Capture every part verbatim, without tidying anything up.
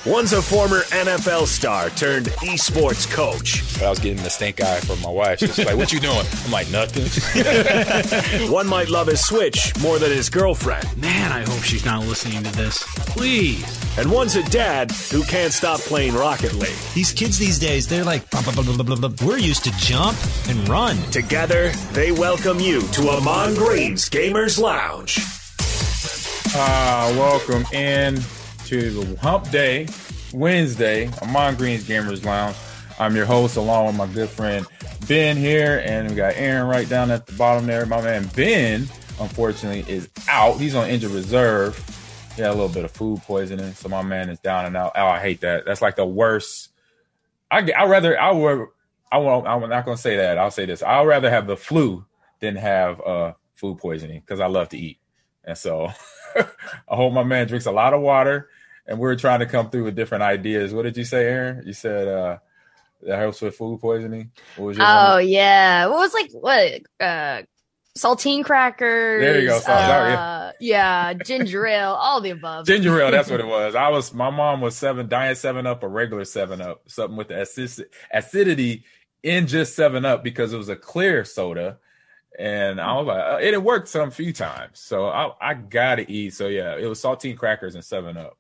One's a former N F L star turned esports coach. But I was getting the stink eye from my wife. She's like, what you doing? I'm like, nothing. One might love his Switch more than his girlfriend. Man, I hope she's not listening to this. Please. And one's a dad who can't stop playing Rocket League. These kids these days, they're like, blah, blah, blah, blah, blah, blah. We're used to jump and run. Together, they welcome you to Amon Green's Gamers Lounge. Uh, welcome in to the Hump Day, Wednesday, Amon Green's Gamers Lounge. I'm your host, along with my good friend Ben here, and we got Aaron right down at the bottom there. My man Ben, unfortunately, is out. He's on injured reserve. He had a little bit of food poisoning, so my man is down and out. Oh, I hate that. That's like the worst. I I rather I would I won't. I'm not gonna say that. I'll say this. I'd rather have the flu than have uh, food poisoning because I love to eat, and so I hope my man drinks a lot of water. And we're trying to come through with different ideas. What did you say, Aaron? You said uh, that helps with food poisoning. What was your oh one? yeah, what was like what uh, saltine crackers? There you go. So, uh, yeah. yeah, ginger ale, all the above. Ginger ale. That's what it was. I was. My mom was seven, diet Seven Up, a regular Seven Up, something with the acid, acidity in just Seven Up because it was a clear soda. And I was like, it, it worked some few times. So I, I gotta eat. So yeah, it was saltine crackers and Seven Up.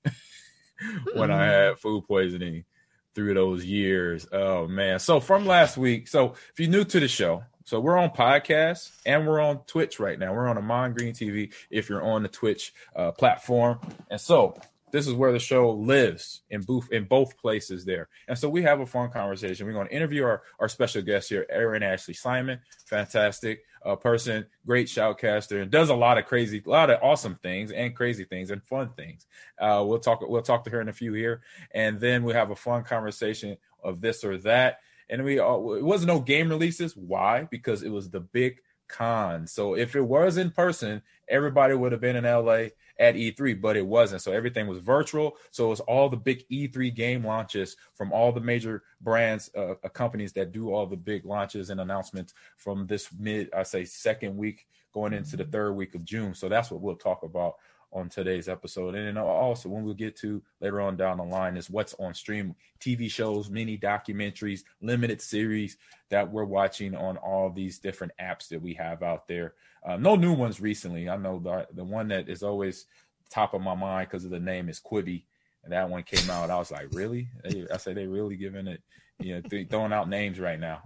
When I had food poisoning through those years. Oh, man. So from last week, so if you're new to the show, so we're on podcast and we're on Twitch right now. We're on Amon Green T V if you're on the Twitch uh, platform. And so this is where the show lives in both, in both places there. And so we have a fun conversation. We're going to interview our, our special guest here, Aaron Ashley Simon. Fantastic uh, person, great shoutcaster, and does a lot of crazy, a lot of awesome things and crazy things and fun things. Uh, we'll talk, we'll talk to her in a few here. And then we have a fun conversation of this or that. And we, uh, it wasn't no game releases. Why? Because it was the big con. So if it was in person, everybody would have been in L A at E three, but it wasn't. So everything was virtual. So it was all the big E three game launches from all the major brands, uh, companies that do all the big launches and announcements from this mid, I say second week going into the third week of June. So that's what we'll talk about on today's episode. And then also when we'll get to later on down the line is what's on stream, T V shows, mini documentaries, limited series that we're watching on all these different apps that we have out there. Uh, no new ones recently. I know the, the one that is always top of my mind because of the name is Quibi. And that one came out. I was like, really? They, I say they really giving it, you know, th- throwing out names right now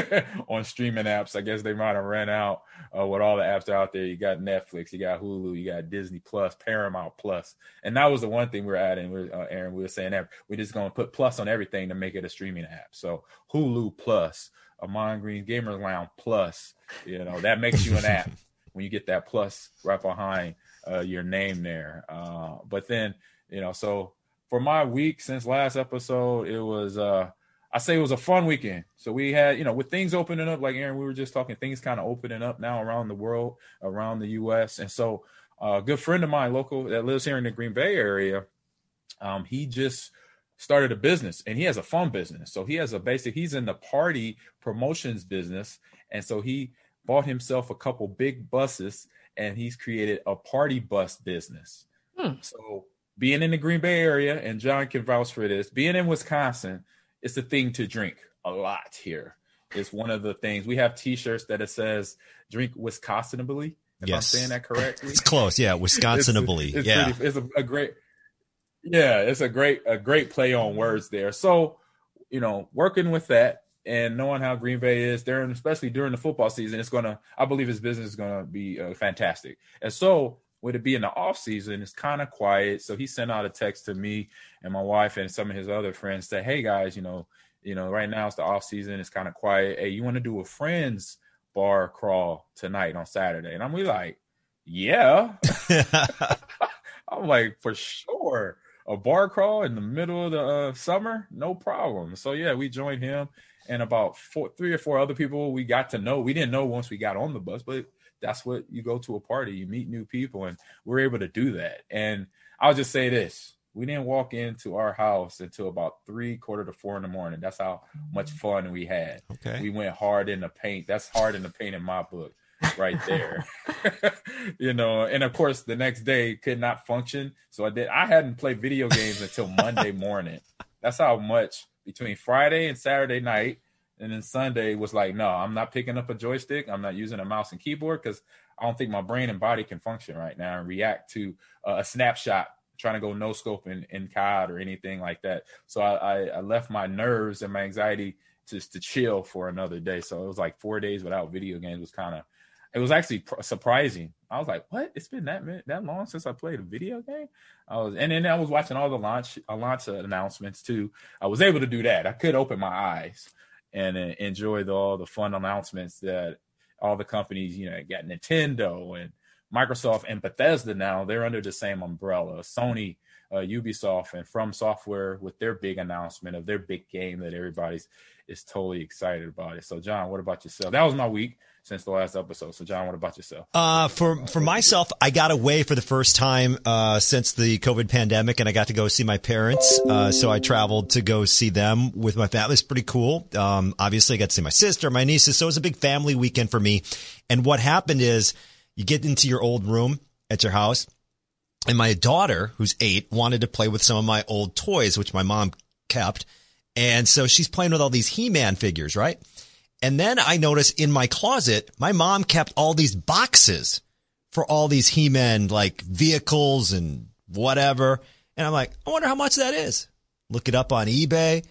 on streaming apps. I guess they might have ran out uh, with all the apps out there. You got Netflix, you got Hulu, you got Disney Plus, Paramount Plus. And that was the one thing we we're adding. We we're, uh, Aaron, we were saying that we're just going to put plus on everything to make it a streaming app. So Hulu Plus, Amon Green Gamers Lounge Plus, you know, that makes you an app when you get that plus right behind uh, your name there. Uh, but then, you know, so for my week since last episode, it was, uh, I say it was a fun weekend. So we had, you know, with things opening up, like Aaron, we were just talking, things kind of opening up now around the world, around the U S. And so uh, a good friend of mine, local, that lives here in the Green Bay area, um, he just started a business, and he has a fun business. So he has a basic, he's in the party promotions business. And so he bought himself a couple big buses, and he's created a party bus business. Hmm. So being in the Green Bay area, and John can vouch for this, being in Wisconsin, it's the thing to drink a lot here. It's one of the things. We have T-shirts that it says "Drink Wisconsinably." If yes. I'm saying that correctly, it's close. Yeah, Wisconsinably. It's, it's yeah, pretty, it's a, a great. Yeah, it's a great a great play on words there. So, you know, working with that and knowing how Green Bay is there, and especially during the football season, it's gonna. I believe his business is gonna be uh, fantastic. And so, with it being the off season, it's kind of quiet. So he sent out a text to me and my wife and some of his other friends, say, "Hey guys, you know, you know, right now it's the off season. It's kind of quiet. Hey, you want to do a friends bar crawl tonight on Saturday?" And I'm really like, "Yeah." I'm like, "For sure." A bar crawl in the middle of the uh, summer, no problem. So yeah, we joined him and about four, three or four other people we got to know. We didn't know once we got on the bus, but that's what you go to a party, you meet new people, and we're able to do that. And I'll just say this: we didn't walk into our house until about three, quarter to four in the morning. That's how much fun we had. Okay, we went hard in the paint. That's hard in the paint in my book. right there. You know, and of course the next day could not function. So I did I hadn't played video games until Monday morning. That's how much between Friday and Saturday night. And then Sunday was like, no, I'm not picking up a joystick. I'm not using a mouse and keyboard because I don't think my brain and body can function right now and react to uh, a snapshot, trying to go no scope in, in C O D or anything like that. So I, I, I left my nerves and my anxiety just to chill for another day. So it was like four days without video games. Was kind of, it was actually pr- surprising. I was like, what? It's been that minute, that long since I played a video game? I was, and then I was watching all the launch, uh, launch announcements too. I was able to do that. I could open my eyes and uh, enjoy the, all the fun announcements that all the companies, you know, got Nintendo and Microsoft and Bethesda now. They're under the same umbrella. Sony, uh, Ubisoft, and From Software with their big announcement of their big game that everybody's is totally excited about it. So, John, what about yourself? That was my week since the last episode. So, John, what about yourself? Uh, for for myself, I got away for the first time uh, since the COVID pandemic, and I got to go see my parents. Uh, so I traveled to go see them with my family. It's pretty cool. Um, obviously, I got to see my sister, my nieces. So it was a big family weekend for me. And what happened is you get into your old room at your house, and my daughter, who's eight, wanted to play with some of my old toys, which my mom kept. And so she's playing with all these He-Man figures, right? And then I noticed in my closet, my mom kept all these boxes for all these He-Man like vehicles and whatever. And I'm like, I wonder how much that is. Look it up on eBay.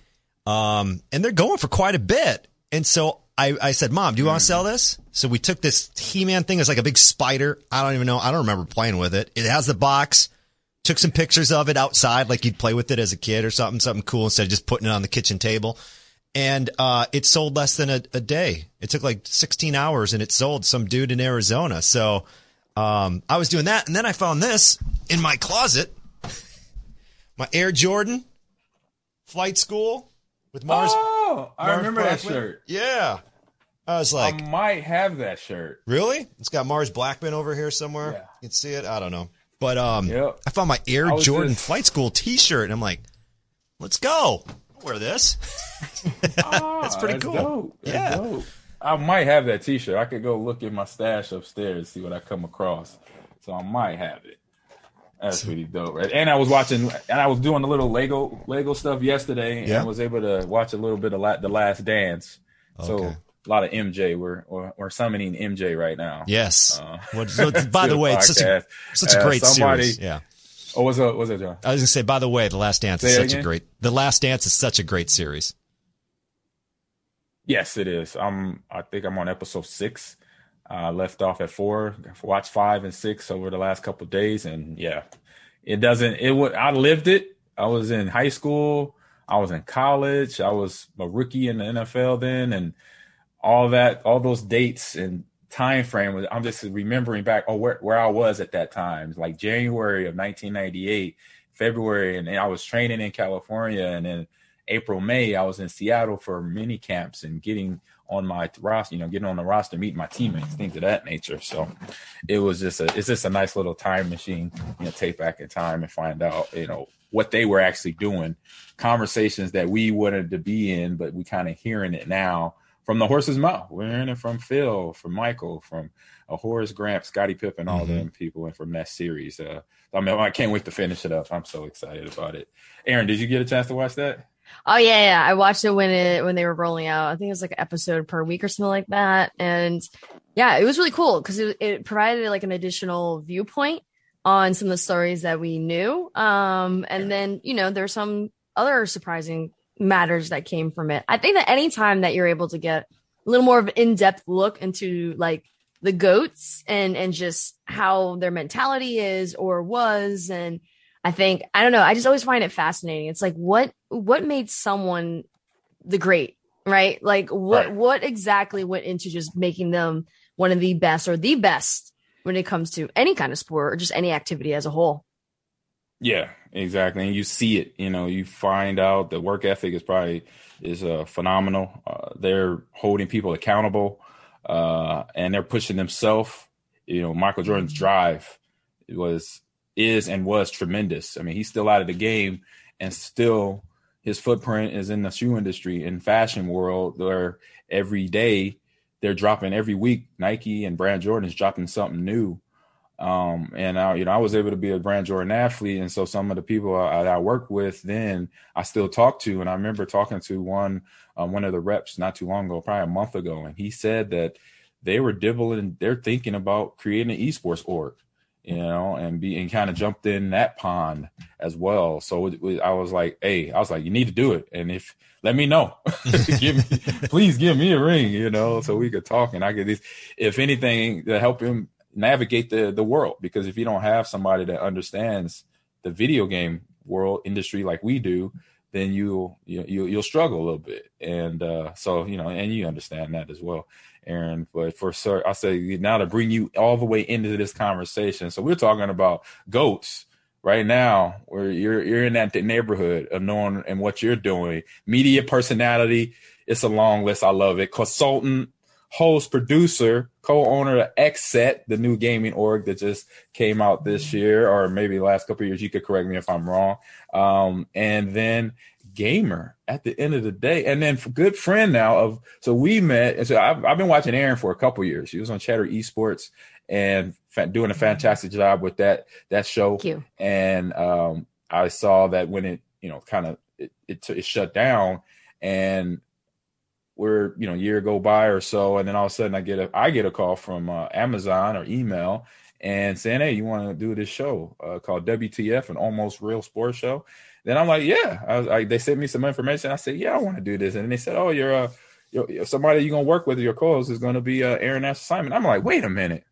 Um, and they're going for quite a bit. And so I, I said, Mom, do you want to sell this? So we took this He-Man thing. It's like a big spider. I don't even know. I don't remember playing with it. It has the box. Took some pictures of it outside, like you'd play with it as a kid or something, something cool instead of just putting it on the kitchen table. And uh, it sold less than a, a day. It took like sixteen hours and it sold some dude in Arizona. So um, I was doing that. And then I found this in my closet. My Air Jordan Flight School with Mars. Oh, I Mars remember Blackman. that shirt. Yeah. I was like, I might have that shirt. Really? It's got Mars Blackman over here somewhere. Yeah. You can see it. I don't know. But um, Yep. I found my Air Jordan just... Flight School T-shirt, and I'm like, let's go. I'll wear this. Ah, That's pretty that's cool. Dope. That's Yeah. dope. I might have that T-shirt. I could go look in my stash upstairs, see what I come across. So I might have it. That's pretty dope, right? And I was watching, and I was doing a little Lego Lego stuff yesterday, and Yeah. I was able to watch a little bit of La- The Last Dance. So Okay. a lot of M J. We're we're, we're summoning M J right now. Yes. Uh, What, what- by to the way, it's such a podcast. such a Uh, great somebody- series. Yeah. Oh, what's up? What's up, John? I was gonna say, by the way, The Last Dance is Say it such a again? great. The Last Dance is such a great series. Yes, it is. I'm. I think I'm on episode six. I uh, left off at four. Watched five and six over the last couple of days, and yeah, it doesn't. It would. I lived it. I was in high school. I was in college. I was a rookie in the N F L then, and all that. All those dates and time frame. I'm just remembering back. Oh, where where I was at that time, like January of nineteen ninety-eight, February, and, and I was training in California, and then April, May, I was in Seattle for mini camps and getting on my roster, you know, getting on the roster, meeting my teammates, things of that nature. So it was just a, it's just a nice little time machine, you know, take back in time and find out, you know, what they were actually doing, conversations that we wanted to be in, but we kind of hearing it now from the horse's mouth. We're hearing it from Phil, from Michael, from uh, Horace Grant, Scottie Pippen, all Mm-hmm. them people, and from that series. Uh, I mean, I can't wait to finish it up. I'm so excited about it. Aaron, did you get a chance to watch that? Oh yeah, yeah. I watched it when it when they were rolling out. I think it was like an episode per week or something like that. And yeah, it was really cool because it, it provided like an additional viewpoint on some of the stories that we knew. Um, and then you know there's some other surprising matters that came from it. I think that anytime that you're able to get a little more of an in-depth look into like the GOATs and and just how their mentality is or was, and I think, I don't know, I just always find it fascinating. It's like, what, what made someone the great, right? Like what, Right. what exactly went into just making them one of the best or the best when it comes to any kind of sport or just any activity as a whole? Yeah, exactly. And you see it, you know, you find out the work ethic is probably is uh, phenomenal. Uh, they're holding people accountable uh, and they're pushing themselves. You know, Michael Jordan's drive was, is and was tremendous. I mean, he's still out of the game and still his footprint is in the shoe industry and fashion world where every day they're dropping every week. Nike and Brand Jordan is dropping something new. Um, and I, you know, I was able to be a Brand Jordan athlete. And so some of the people I, I worked with then I still talk to. And I remember talking to one, um, one of the reps not too long ago, probably a month ago. And he said that they were dibbling, they're thinking about creating an esports org, you know, and be, and kind of jumped in that pond as well. So it, it, I was like, hey, I was like, you need to do it. And if, let me know, give me, please give me a ring, you know, so we could talk and I could, if anything, to help him navigate the the world, because if you don't have somebody that understands the video game world industry like we do, then you'll you, you'll you'll struggle a little bit. And uh so you know, and you understand that as well, Aaron. But for sure, I say now to bring you all the way into this conversation. So we're talking about GOATs right now, where you're you're in that neighborhood of knowing and what you're doing. Media personality, it's a long list. I love it. Consultant, host, producer, co-owner of X Set, the new gaming org that just came out this year, or maybe the last couple of years. You could correct me if I'm wrong. Um, and then gamer at the end of the day. And then good friend now of, so we met. And so I've, I've been watching Aaron for a couple of years. She was on Chatter Esports and fa- doing a fantastic job with that, that show. Thank you. And um, I saw that when it, you know, kind of, it, it, it shut down, and we're, you know, a year go by or so, and then all of a sudden I get a I get a call from uh, Amazon or email and saying, hey, you want to do this show uh, called W T F, an almost real sports show? Then I'm like, yeah. I was, I, they sent me some information. I said, yeah, I want to do this. And they said, oh, you're uh, you're, somebody you're gonna work with. Your co-host is going to be uh, Aaron Nash Simon. I'm like, wait a minute.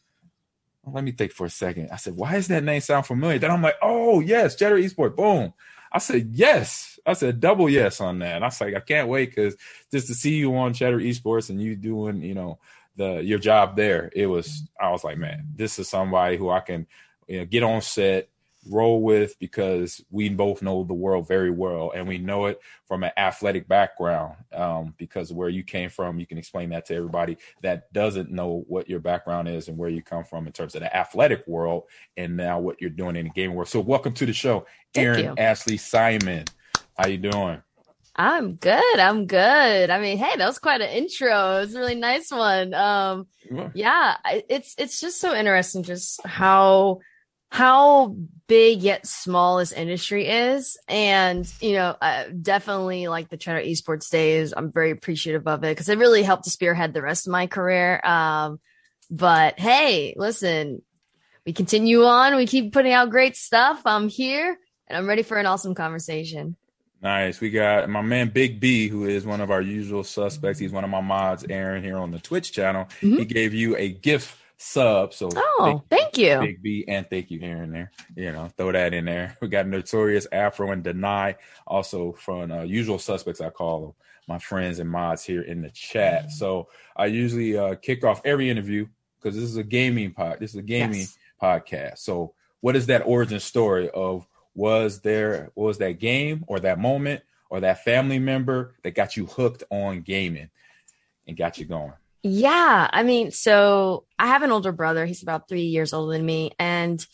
Let me think for a second. I said, why does that name sound familiar? Then I'm like, oh yes, Chatter Esports. Boom. I said, yes. I said, double yes on that. And I was like, I can't wait, because just to see you on Chatter Esports and you doing, you know, the your job there, it was, I was like, man, this is somebody who I can, you know, get on set, roll with, because we both know the world very well, and we know it from an athletic background, um, because where you came from, you can explain that to everybody that doesn't know what your background is and where you come from in terms of the athletic world, and now what you're doing in the gaming world. So welcome to the show, Aaron Ashley Simon. How you doing? I'm good. I'm good. I mean, hey, that was quite an intro. It was a really nice one. Um, yeah, it's it's just so interesting, just how how big yet small this industry is. And, you know, uh, definitely like the Chatter Esports days, I'm very appreciative of it, because it really helped to spearhead the rest of my career. Um, but hey, listen, we continue on. We keep putting out great stuff. I'm here and I'm ready for an awesome conversation. Nice. We got my man Big B, who is one of our usual suspects. He's one of my mods, Aaron, here on the Twitch channel. Mm-hmm. He gave you a gift sub. So oh, big, thank you, Big B, and thank you, Aaron. There, you know, throw that in there. We got Notorious Afro and Deny, also from uh, usual suspects. I call them my friends and mods here in the chat. So I usually uh, kick off every interview, because this is a gaming pod. This is a gaming yes. podcast. So what is that origin story of? Was there was that game or that moment or that family member that got you hooked on gaming and got you going? Yeah, I mean, so I have an older brother. He's about three years older than me, and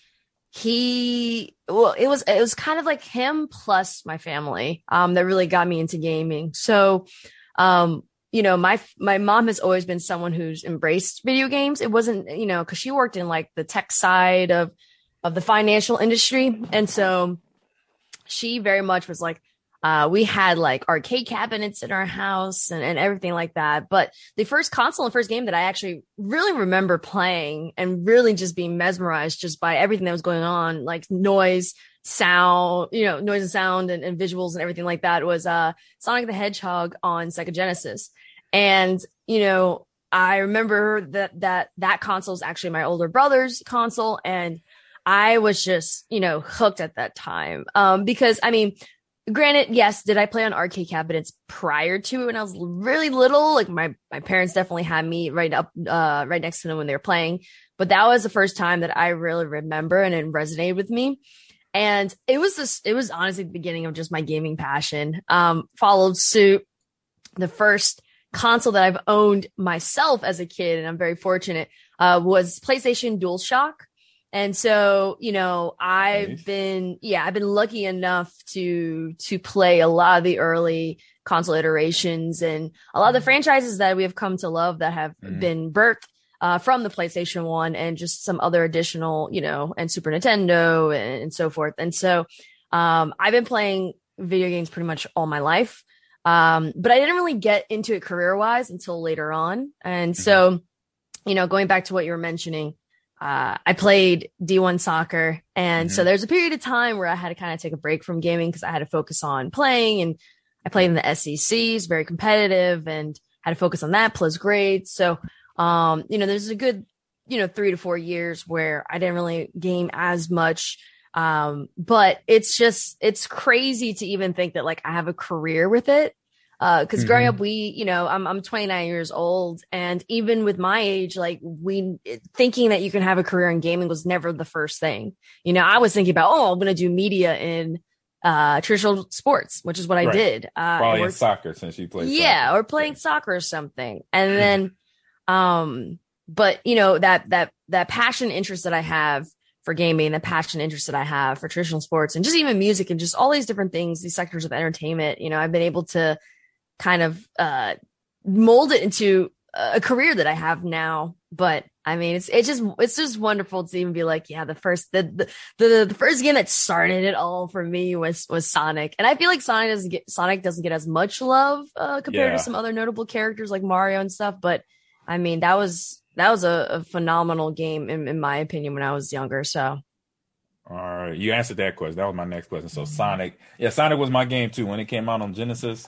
he, well, it was it was kind of like him plus my family um, that really got me into gaming. So, um, you know, my my mom has always been someone who's embraced video games. It wasn't, you know, because she worked in like the tech side of of the financial industry. And so she very much was like, uh, we had like arcade cabinets in our house and, and everything like that. But the first console and first game that I actually really remember playing and really just being mesmerized just by everything that was going on, like noise, sound, you know, noise and sound and, and visuals and everything like that, was uh, Sonic the Hedgehog on Sega Genesis. And, you know, I remember that that that console is actually my older brother's console, and I was just, you know, hooked at that time. Um, because I mean, granted, yes, did I play on arcade cabinets prior to it when I was really little? Like my, my parents definitely had me right up, uh, right next to them when they were playing. But that was the first time that I really remember, and it resonated with me. And it was this, it was honestly the beginning of just my gaming passion. Um, followed suit. The first console that I've owned myself as a kid, and I'm very fortunate, uh, was PlayStation DualShock. And so, you know, I've Nice. been, yeah, I've been lucky enough to, to play a lot of the early console iterations and a lot of the franchises that we have come to love that have Mhm. been birthed uh, from the PlayStation one and just some other additional, you know, and Super Nintendo and, and so forth. And so, um, I've been playing video games pretty much all my life. Um, but I didn't really get into it career wise until later on. And so, you know, going back to what you were mentioning, uh, I played D one soccer. And so Mhm. there's a period of time where I had to kind of take a break from gaming because I had to focus on playing, and I played in the S E Cs, very competitive, and had to focus on that plus grades. So, um, you know, there's a good, you know, three to four years where I didn't really game as much. Um, but it's just, it's crazy to even think that like I have a career with it. Uh, cause growing Mhm. up, we, you know, I'm, I'm twenty-nine years old. And even with my age, like we thinking that you can have a career in gaming was never the first thing. You know, I was thinking about, oh, I'm going to do media in, uh, traditional sports, which is what I Right. did. Uh, I Probably in worked- soccer since you played. yeah, soccer. or playing soccer or something. And then, um, but you know, that, that, that passion interest that I have for gaming, the passion interest that I have for traditional sports and just even music and just all these different things, these sectors of entertainment, you know, I've been able to kind of, uh, mold it into a career that I have now. But I mean, it's, it's just, it's just wonderful to even be like, yeah, the first, the, the, the, the first game that started it all for me was, was Sonic. And I feel like Sonic doesn't get, Sonic doesn't get as much love, uh, compared Yeah. to some other notable characters like Mario and stuff. But I mean, that was, that was a, a phenomenal game in, in my opinion when I was younger. So. All right, you answered that question. That was my next question. So Sonic, yeah, Sonic was my game too when it came out on Genesis,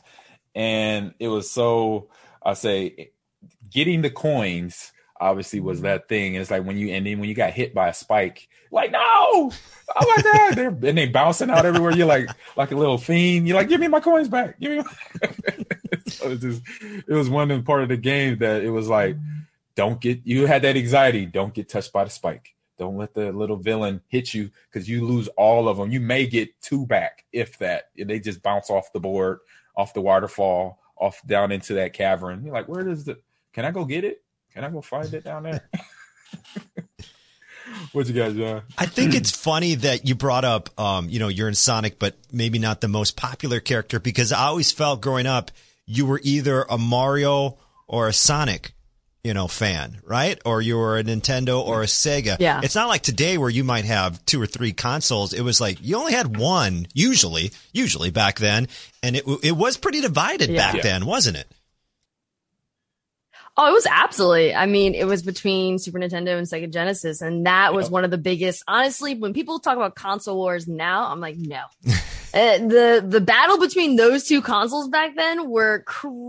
and it was so I say getting the coins obviously was that thing. It's like when you and then when you got hit by a spike, like no, oh my god, they're and they bouncing out everywhere. You're like like a little fiend. You're like, give me my coins back. Give me. My... so it just it was one part of the game that it was like, don't get you had that anxiety. Don't get touched by the spike. Don't let the little villain hit you because you lose all of them. You may get two back, if that. They just bounce off the board, off the waterfall, off down into that cavern. You're like, where does the? Can I go get it? Can I go find it down there? What you guys doing? I think it's funny that you brought up, um, you know, you're in Sonic, but maybe not the most popular character, because I always felt growing up you were either a Mario or a Sonic, you know, fan, right? Or you were a Nintendo or a Sega. Yeah. It's not like today where you might have two or three consoles. It was like you only had one, usually, usually back then, and it it was pretty divided Yeah. back Yeah. then, wasn't it? Oh, it was absolutely. I mean, it was between Super Nintendo and Sega Genesis, and that was Yep. one of the biggest. Honestly, when people talk about console wars now, I'm like, no. Uh, the the battle between those two consoles back then were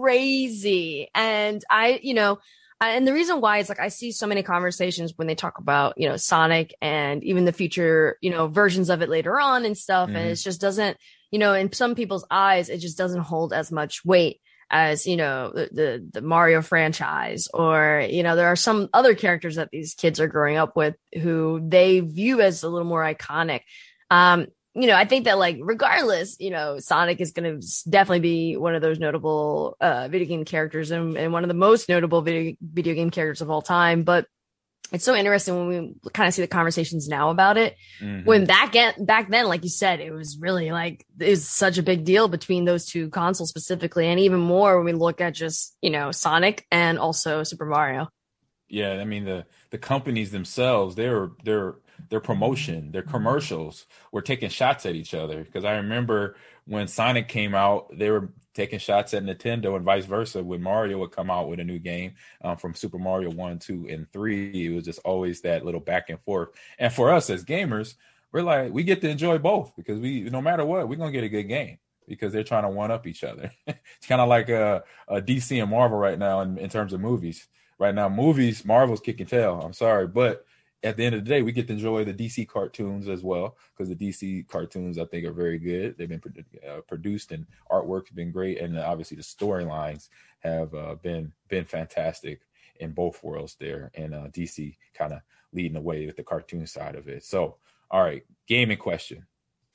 crazy, and I, you know, I, and the reason why is like I see so many conversations when they talk about you know Sonic and even the future you know versions of it later on and stuff, and Mhm. it just doesn't, you know, in some people's eyes, it just doesn't hold as much weight as you know the, the the Mario franchise, or you know there are some other characters that these kids are growing up with who they view as a little more iconic. Um, you know, I think that like regardless, you know, Sonic is going to definitely be one of those notable uh, video game characters and, and one of the most notable video video game characters of all time. But it's so interesting when we kind of see the conversations now about it. Mhm. When back at, back then, like you said, it was really like it was such a big deal between those two consoles specifically, and even more when we look at just you know Sonic and also Super Mario. Yeah, I mean the the companies themselves, their their their promotion, their commercials were taking shots at each other. Because I remember when Sonic came out, they were taking shots at Nintendo and vice versa. When Mario would come out with a new game um, from Super Mario one, two, and three, it was just always that little back and forth. And for us as gamers, we're like, we get to enjoy both because we, no matter what, we're gonna get a good game because they're trying to one up each other. It's kind of like a, a D C and Marvel right now in, in terms of movies. Right now, movies, Marvel's kicking tail. I'm sorry, but at the end of the day, we get to enjoy the D C cartoons as well because the D C cartoons, I think, are very good. They've been uh, produced and artwork's been great, and obviously the storylines have uh, been been fantastic in both worlds there. And uh, D C kind of leading the way with the cartoon side of it. So, all right, gaming question: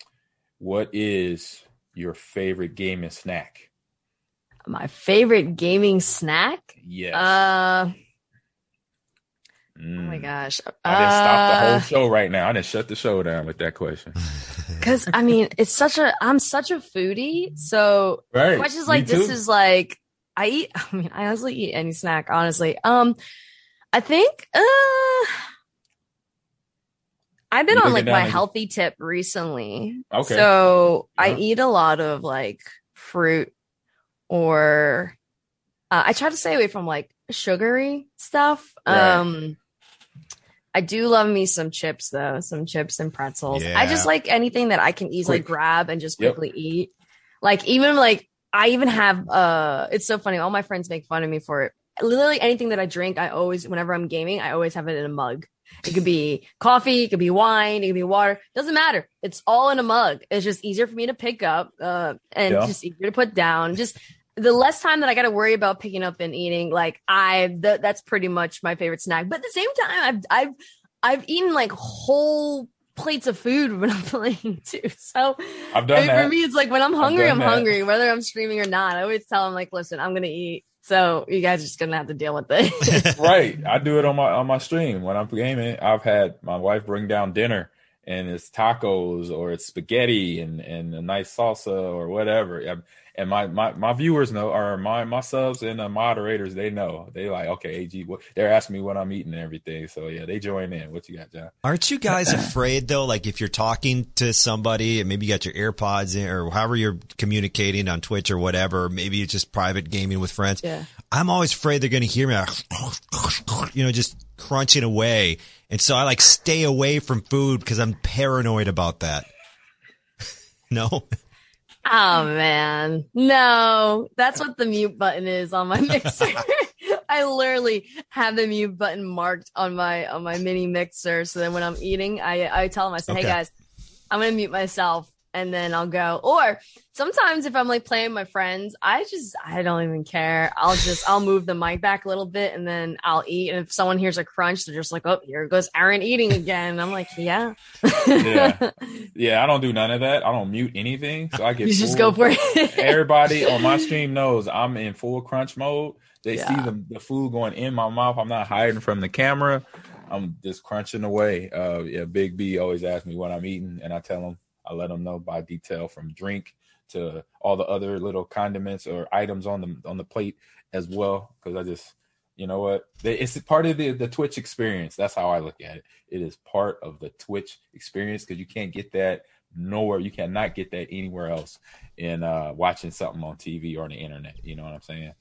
what is your favorite gaming snack? My favorite gaming snack? Yes. Uh, Mm. Oh my gosh. I didn't stop the whole Uh, show right now. I didn't shut the show down with that question. Cause I mean, it's such a, I'm such a foodie. So Right. questions Me like this too. is like, I eat, I mean, I honestly eat any snack, honestly. Um, I think, uh, I've been You on looking like down my at- healthy tip recently. Okay. So I Yeah. eat a lot of like fruit or, uh, I try to stay away from like sugary stuff. Right. Um, I do love me some chips though, some chips and pretzels. I just Yeah. like anything that I can easily Quick. grab and just Yep. quickly eat. Like even like I even have uh it's so funny. All my friends make fun of me for it. Literally anything that I drink, I always whenever I'm gaming, I always have it in a mug. It could be coffee, it could be wine, it could be water. Doesn't matter. It's all in a mug. It's just easier for me to pick up uh and Yeah. just easier to put down. Just the less time that I got to worry about picking up and eating, like I, th- that's pretty much my favorite snack. But at the same time, I've, I've, I've eaten like whole plates of food when I'm playing too. So I've done I mean, that. for me, it's like when I'm hungry, done I'm that. hungry, whether I'm streaming or not. I always tell them like, listen, I'm going to eat. So you guys are just going to have to deal with it. Right. I do it on my on my stream when I'm gaming. I've had my wife bring down dinner and it's tacos or it's spaghetti and, and a nice salsa or whatever. Um, And my, my, my viewers know, or my, my subs and the moderators, they know. They like, okay, A G, what, they're asking me what I'm eating and everything. So yeah, they join in. What you got, John? Aren't you guys afraid though? Like if you're talking to somebody and maybe you got your AirPods in or however you're communicating on Twitch or whatever, maybe it's just private gaming with friends. Yeah. I'm always afraid they're going to hear me, like, you know, just crunching away. And so I like stay away from food because I'm paranoid about that. No? Oh man, no, that's what the mute button is on my mixer. I literally have the mute button marked on my on my mini mixer. So then when I'm eating, I I tell them, I say, Okay. hey guys, I'm gonna mute myself and then I'll go. Or sometimes if I'm like playing with my friends, I just I don't even care. I'll just I'll move the mic back a little bit and then I'll eat. And if someone hears a crunch, they're just like, oh, here goes Aaron eating again. And I'm like, yeah, Yeah. Yeah, I don't do none of that. I don't mute anything. So I get you just full- go for it. Everybody on my stream knows I'm in full crunch mode. They Yeah. see the, the food going in my mouth. I'm not hiding from the camera. I'm just crunching away. Uh, yeah, Big B always asks me what I'm eating, and I tell him, I let him know by detail from drink to all the other little condiments or items on the on the plate as well. Because I just, you know what, it's part of the the Twitch experience. That's how I look at it. It is part of the Twitch experience because you can't get that nowhere. You cannot get that anywhere else in uh, watching something on T V or on the internet. You know what I'm saying?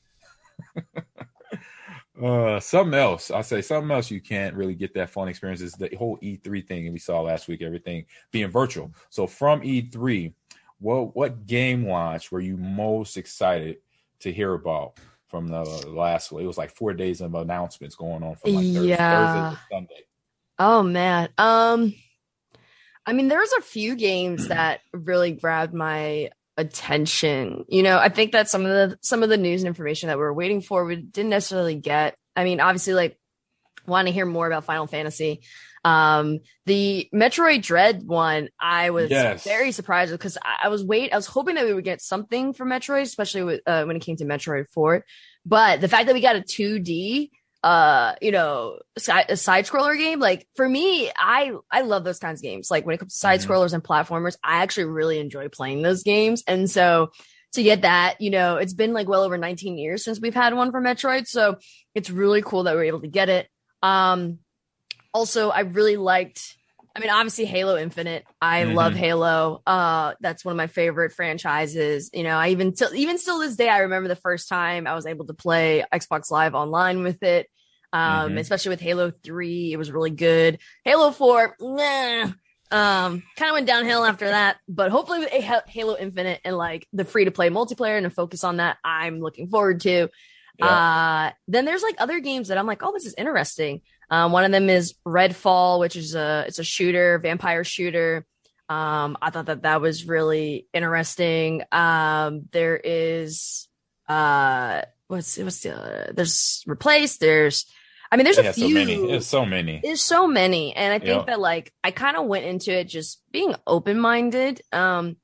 uh, something else. I say something else. You can't really get that fun experience is the whole E three thing, and we saw last week everything being virtual. So from E three, what what game launch were you most excited to hear about from the last? It was like four days of announcements going on from like Thursday, Yeah. Thursday to Sunday. Oh man. Um I mean there's a few games that really grabbed my attention. You know, I think that some of the some of the news and information that we were waiting for we didn't necessarily get. I mean, obviously like want to hear more about Final Fantasy. Um the Metroid Dread one, I was Yes. very surprised because I, I was wait I was hoping that we would get something from Metroid, especially with, uh, when it came to Metroid four. But the fact that we got a two D uh you know side, a side scroller game, like for me, i i love those kinds of games. Like when it comes to side Mhm. scrollers and platformers, I actually really enjoy playing those games. And so to get that, you know, it's been like well over nineteen years since we've had one for Metroid, so it's really cool that we're able to get it. Um also, I really liked, I mean, obviously Halo Infinite. I Mhm. love Halo. Uh, that's one of my favorite franchises. You know, I even till even still this day, I remember the first time I was able to play Xbox Live online with it. Um, Mhm. especially with Halo three, it was really good. Halo four, nah, um, kind of went downhill after that. But hopefully with Ha- Halo Infinite and like the free to play multiplayer and a focus on that, I'm looking forward to. Yeah. Uh, then there's like other games that I'm like, oh, this is interesting. Um, one of them is Redfall, which is a it's a shooter, vampire shooter. Um, I thought that that was really interesting. Um, there is uh, what's what's the uh, there's Replaced. There's, I mean, there's They a had few. so many. There's so many. There's so many, and I think Yeah. that like I kind of went into it just being open minded. Um,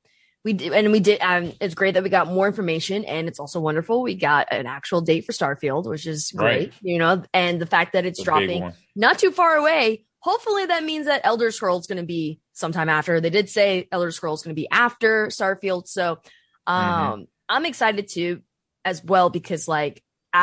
we did, and we did. Um, it's great that we got more information, and it's also wonderful. We got an actual date for Starfield, which is great, Right. you know, and the fact that it's The big dropping one. not too far away. Hopefully that means that Elder Scrolls is going to be sometime after. They did say Elder Scrolls is going to be after Starfield. So um, Mm-hmm. I'm excited too as well because like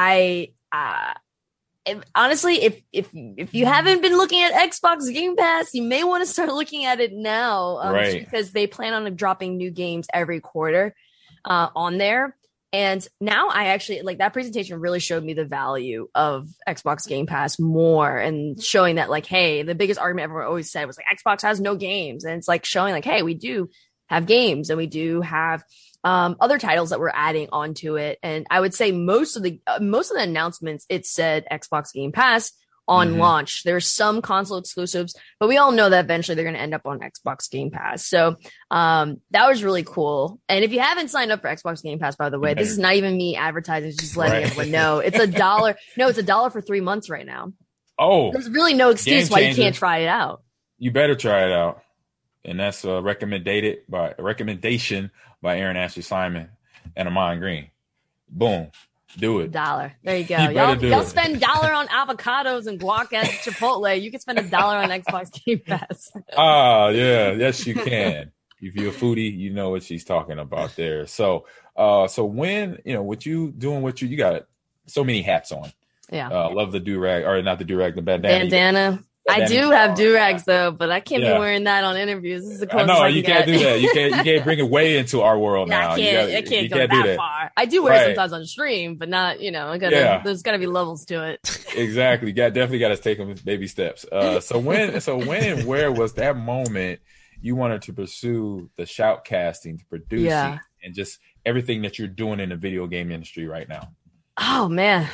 I uh, if, honestly, if if if you haven't been looking at Xbox Game Pass, you may want to start looking at it now um, just Right. because they plan on dropping new games every quarter uh, on there. And now I actually like that presentation really showed me the value of Xbox Game Pass more and showing that like, hey, the biggest argument everyone always said was like Xbox has no games. And it's like showing like, hey, we do have games and we do have um, other titles that we're adding onto it. And I would say most of the uh, most of the announcements, it said Xbox Game Pass on Mhm. launch. There's some console exclusives, but we all know that eventually they're going to end up on Xbox Game Pass. So um, that was really cool. And if you haven't signed up for Xbox Game Pass, by the way, this is not even me advertising, it's just letting Right. everyone know. It's a dollar. No, it's a dollar for three months right now. Oh, There's really no excuse Game why you changer. can't try it out. you better try it out. And that's uh, recommended by recommendation by Aaron Ashley Simon and Amon Green. Boom. Do it. Dollar. There you go. You better y'all do y'all it. spend dollar on avocados and guac at Chipotle. You can spend a dollar on Xbox Game Pass. Ah, yeah. Yes, you can. If you're a foodie, you know what she's talking about there. So, uh, so when, you know, what you doing, what you, you got so many hats on. Yeah. Uh, love the do-rag, or not the do-rag, the bandana. Bandana. I bandana. do have do-rags though, but I can't Yeah. be wearing that on interviews. This is the I closest know I you can can't get. do that. You can't. You can't bring it way into our world Yeah, now. I You can't. gotta- I can't you go can't that, do that. far. I do wear it Right. sometimes on stream, but not. You know, I gotta. Yeah. There's got to be levels to it. Exactly. You got definitely got to take them baby steps. Uh, so when, so when and where was that moment you wanted to pursue the shoutcasting, the producing, Yeah. and just everything that you're doing in the video game industry right now? Oh man.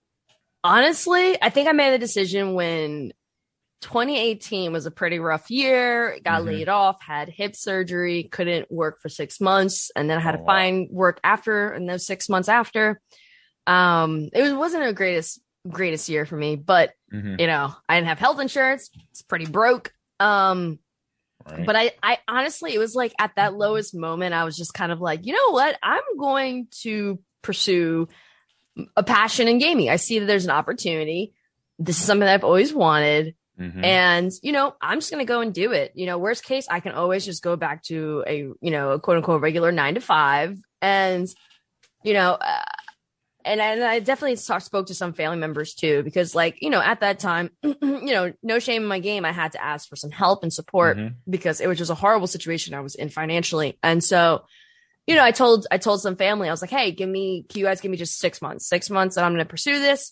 Honestly, I think I made the decision when twenty eighteen was a pretty rough year. Got Mhm. laid off, had hip surgery, couldn't work for six months, and then I had Oh, to wow. find work after, and those six months after. Um, it was, wasn't a greatest greatest year for me, but Mhm. you know, I didn't have health insurance. It's pretty broke. Um, Right. but I, I honestly, it was like at that lowest moment, I was just kind of like, you know what? I'm going to pursue a passion in gaming. I see that there's an opportunity. This is something that I've always wanted. Mhm. And, you know, I'm just going to go and do it. You know, worst case, I can always just go back to a, you know, a quote unquote regular nine to five. And, you know, uh, and, and I definitely talk, spoke to some family members too, because like, you know, at that time, you know, no shame in my game. I had to ask for some help and support Mhm. because it was just a horrible situation I was in financially. And so, you know, I told, I told some family, I was like, hey, give me, can you guys give me just six months, six months and I'm going to pursue this.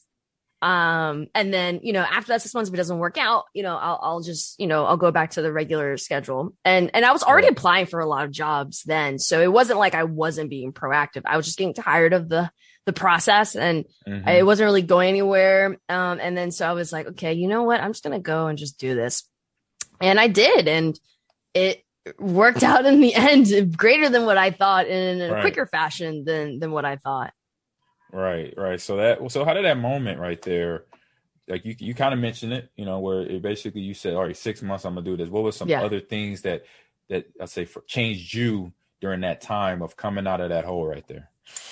Um, and then, you know, after that six months, if it doesn't work out, you know, I'll, I'll just, you know, I'll go back to the regular schedule. And, and I was already Right. applying for a lot of jobs then. So it wasn't like I wasn't being proactive. I was just getting tired of the, the process and Mhm. I- it wasn't really going anywhere. Um, and then, so I was like, okay, you know what? I'm just going to go and just do this. And I did. And it worked out in the end greater than what I thought in a Right. quicker fashion than, than what I thought. Right, right. So that, so how did that moment right there, like you, you kind of mentioned it, you know, where it basically you said, all right, six months, I'm gonna do this. What was some Yeah. other things that, that I say for, changed you during that time of coming out of that hole right there?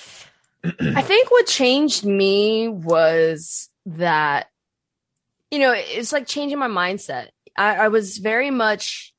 I think what changed me was that, you know, it's like changing my mindset. I, I was very much,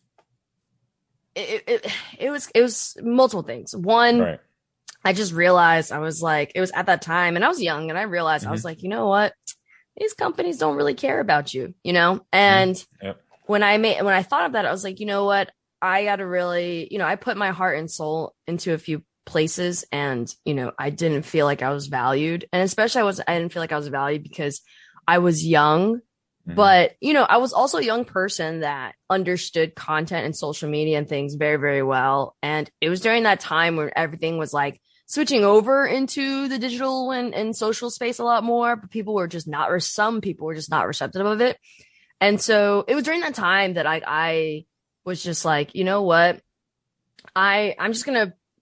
it, it, it was, it was multiple things. One, Right. I just realized I was like, it was at that time and I was young and I realized I was like, you know what? These companies don't really care about you, you know? And Yep. when I made, when I thought of that, I was like, you know what? I got to really, you know, I put my heart and soul into a few places and, you know, I didn't feel like I was valued. And especially I was, I didn't feel like I was valued because I was young, Mhm. but, you know, I was also a young person that understood content and social media and things very, very well. And it was during that time where everything was like switching over into the digital and, and social space a lot more, but people were just not, or some people were just not receptive of it. And so it was during that time that I, I was just like, you know what? I, I'm just going to,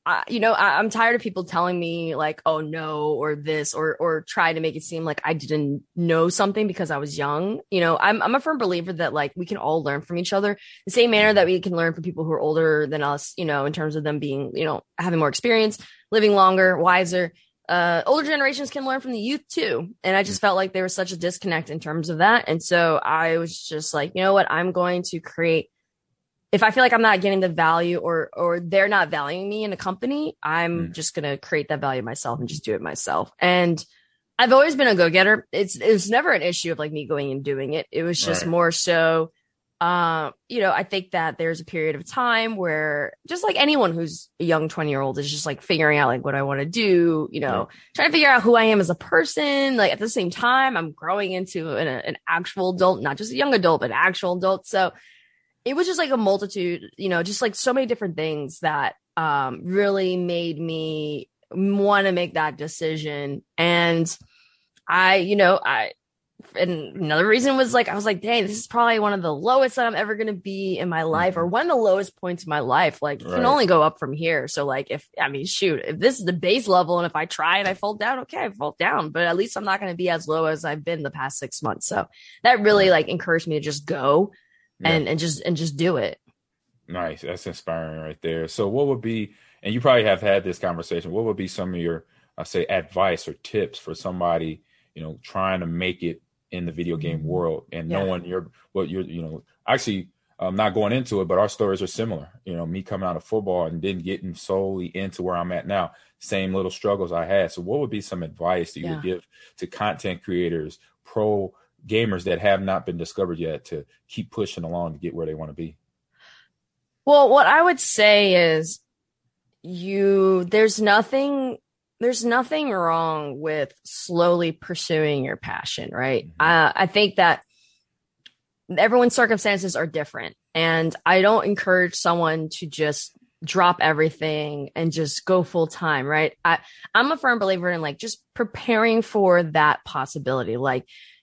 I, you know, I, I'm tired of people telling me like, oh no, or this, or or try to make it seem like I didn't know something because I was young. You know, I'm I'm a firm believer that like we can all learn from each other the same manner that we can learn from people who are older than us, you know, in terms of them being, you know, having more experience, living longer, wiser. Uh, older generations can learn from the youth too. And I just felt like there was such a disconnect in terms of that. And so I was just like, you know what, I'm going to create, if I feel like I'm not getting the value or or they're not valuing me in a company, I'm mm. just going to create that value myself and just do it myself. And I've always been a go-getter. It's it was never an issue of like me going and doing it. It was just right. more so, uh, you know, I think that there's a period of time where just like anyone who's a young twenty year old is just like figuring out like what I want to do, you know, yeah. trying to figure out who I am as a person. Like at the same time, I'm growing into an, an actual adult, not just a young adult, but actual adult. So it was just like a multitude, you know, just like so many different things that um, really made me want to make that decision. And I, you know, I, and another reason was like, I was like, dang, this is probably one of the lowest that I'm ever going to be in my life, or one of the lowest points in my life. Like, you right. can only go up from here. So like, if, I mean, shoot, if this is the base level and if I try and I fall down, okay, I fall down, but at least I'm not going to be as low as I've been the past six months. So that really like encouraged me to just go. Yeah. And and just and just do it. Nice. That's inspiring right there. So what would be, and you probably have had this conversation, what would be some of your, I say, advice or tips for somebody, you know, trying to make it in the video game world and yeah. knowing your, what you're, you know, actually I'm not going into it, but our stories are similar. You know, me coming out of football and then getting solely into where I'm at now, same little struggles I had. So what would be some advice that you yeah. would give to content creators, pro gamers that have not been discovered yet to keep pushing along to get where they want to be? Well, what I would say is you, there's nothing, there's nothing wrong with slowly pursuing your passion, right? Mm-hmm. Uh, I think that everyone's circumstances are different, and I don't encourage someone to just drop everything and just go full time, right? I, I'm a firm believer in like just preparing for that possibility, like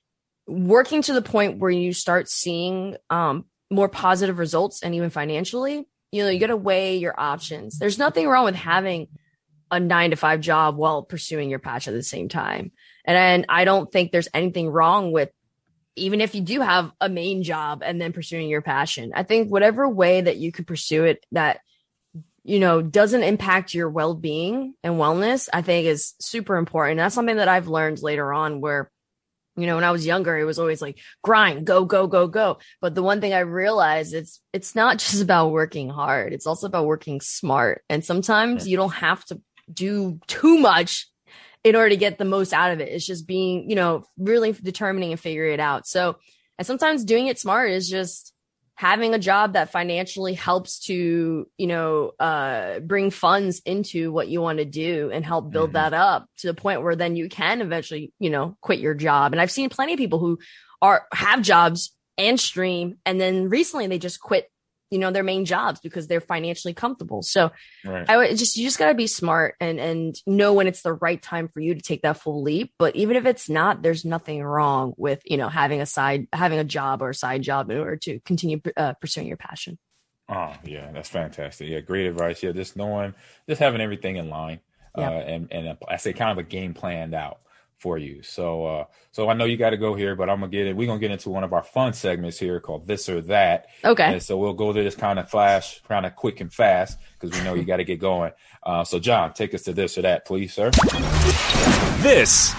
working to the point where you start seeing um, more positive results, and even financially, you know, you got to weigh your options. There's nothing wrong with having a nine to five job while pursuing your passion at the same time. And, and I don't think there's anything wrong with, even if you do have a main job and then pursuing your passion. I think whatever way that you could pursue it that, you know, doesn't impact your well-being and wellness, I think is super important. That's something that I've learned later on where, you know, when I was younger, it was always like grind, go, go, go, go. But the one thing I realized, it's, it's not just about working hard. It's also about working smart. And sometimes you don't have to do too much in order to get the most out of it. It's just being, you know, really determining and figuring it out. So, and sometimes doing it smart is just having a job that financially helps to, you know, uh, bring funds into what you want to do and help build mm-hmm. that up to the point where then you can eventually, you know, quit your job. And I've seen plenty of people who are, have jobs and stream. And then recently they just quit, you know, their main jobs because they're financially comfortable. So right. I would just, you just gotta be smart and, and know when it's the right time for you to take that full leap. But even if it's not, there's nothing wrong with, you know, having a side, having a job or a side job in order to continue uh, pursuing your passion. Oh yeah. That's fantastic. Yeah. Great advice. Yeah. Just knowing, just having everything in line yeah. uh, and, and a, I say kind of a game planned out for you. So, uh, so I know you got to go here, but I'm gonna get it. We're gonna get into one of our fun segments here called This or That. Okay. And so we'll go to this kind of flash, kind of quick and fast because we know you got to get going. Uh, so John, take us to This or That, please, sir. This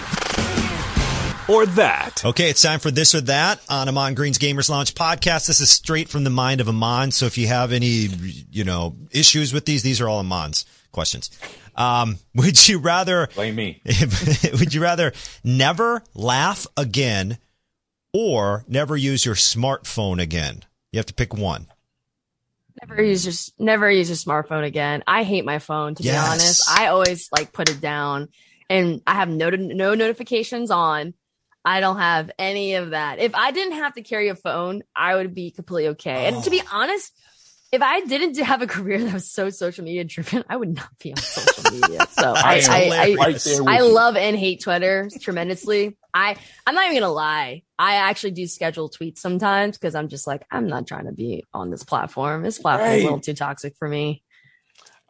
or That. Okay, it's time for This or That on Amon Green's Gamers Lounge podcast. This is straight from the mind of Amon. So if you have any, you know, issues with these, these are all Amon's questions. Um, would you rather, blame me, would you rather never laugh again or never use your smartphone again? You have to pick one. Never use your, never use your smartphone again. I hate my phone, to yes. be honest. I always like put it down and I have no, no notifications on. I don't have any of that. If I didn't have to carry a phone, I would be completely okay. Oh. And to be honest, if I didn't have a career that was so social media driven, I would not be on social media. So I, I, I, right I, I love and hate Twitter tremendously. I, I'm not even gonna lie. I actually do schedule tweets sometimes because I'm just like, I'm not trying to be on this platform. This platform right. is a little too toxic for me.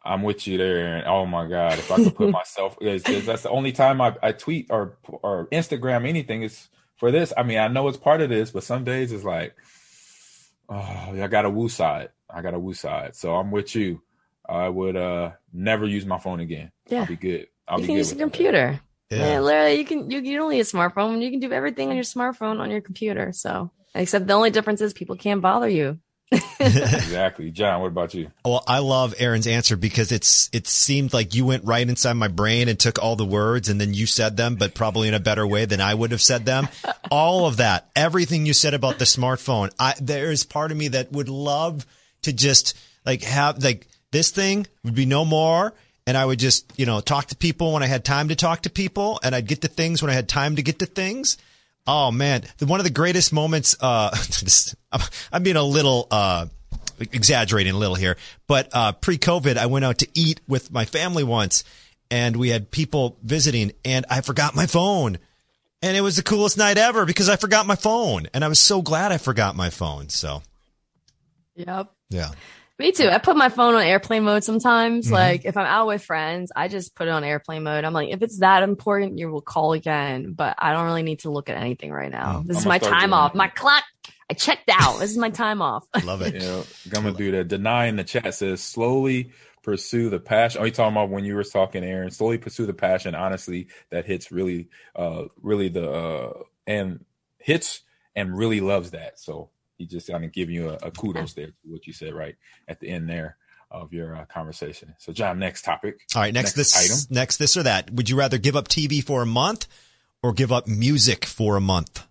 I'm with you there. And oh my God, if I could put myself, because that's the only time I, I tweet or or Instagram anything is for this. I mean, I know it's part of this, but some days it's like, oh, I got a woo side. I got a woo side. So I'm with you. I would uh never use my phone again. Yeah. I'll be good. I'll You be can good use with your that. computer. Yeah. Yeah, literally, you can. You, you don't need a smartphone. You can do everything on your smartphone on your computer. So, except the only difference is people can't bother you. Exactly. John, what about you? Well, I love Aaron's answer because it's it seemed like you went right inside my brain and took all the words and then you said them, but probably in a better way than I would have said them. All of that, everything you said about the smartphone, I there is part of me that would love to just like have like this thing would be no more. And I would just, you know, talk to people when I had time to talk to people, and I'd get to things when I had time to get to things. Oh man, the, one of the greatest moments, uh, this, I'm, I'm being a little, uh, exaggerating a little here, but, uh, pre-COVID, I went out to eat with my family once and we had people visiting and I forgot my phone, and it was the coolest night ever because I forgot my phone, and I was so glad I forgot my phone. So, Yep. yeah. Me too. I put my phone on airplane mode sometimes. Mm-hmm. Like if I'm out with friends, I just put it on airplane mode. I'm like, if it's that important, you will call again. But I don't really need to look at anything right now. This I'm is my gonna start time doing off. that. My clock. I checked out. This is my time off. Love it. You know, I'm gonna do that. Deny in the chat says slowly pursue the passion. Are you talking about when you were talking, Aaron? Slowly pursue the passion. Honestly, that hits really, uh, really the uh, and hits and really loves that. So. He just kind of give you a, a kudos there to what you said right at the end there of your uh, conversation. So, John, next topic. All right, next, next this item. Next this or that. Would you rather give up T V for a month or give up music for a month?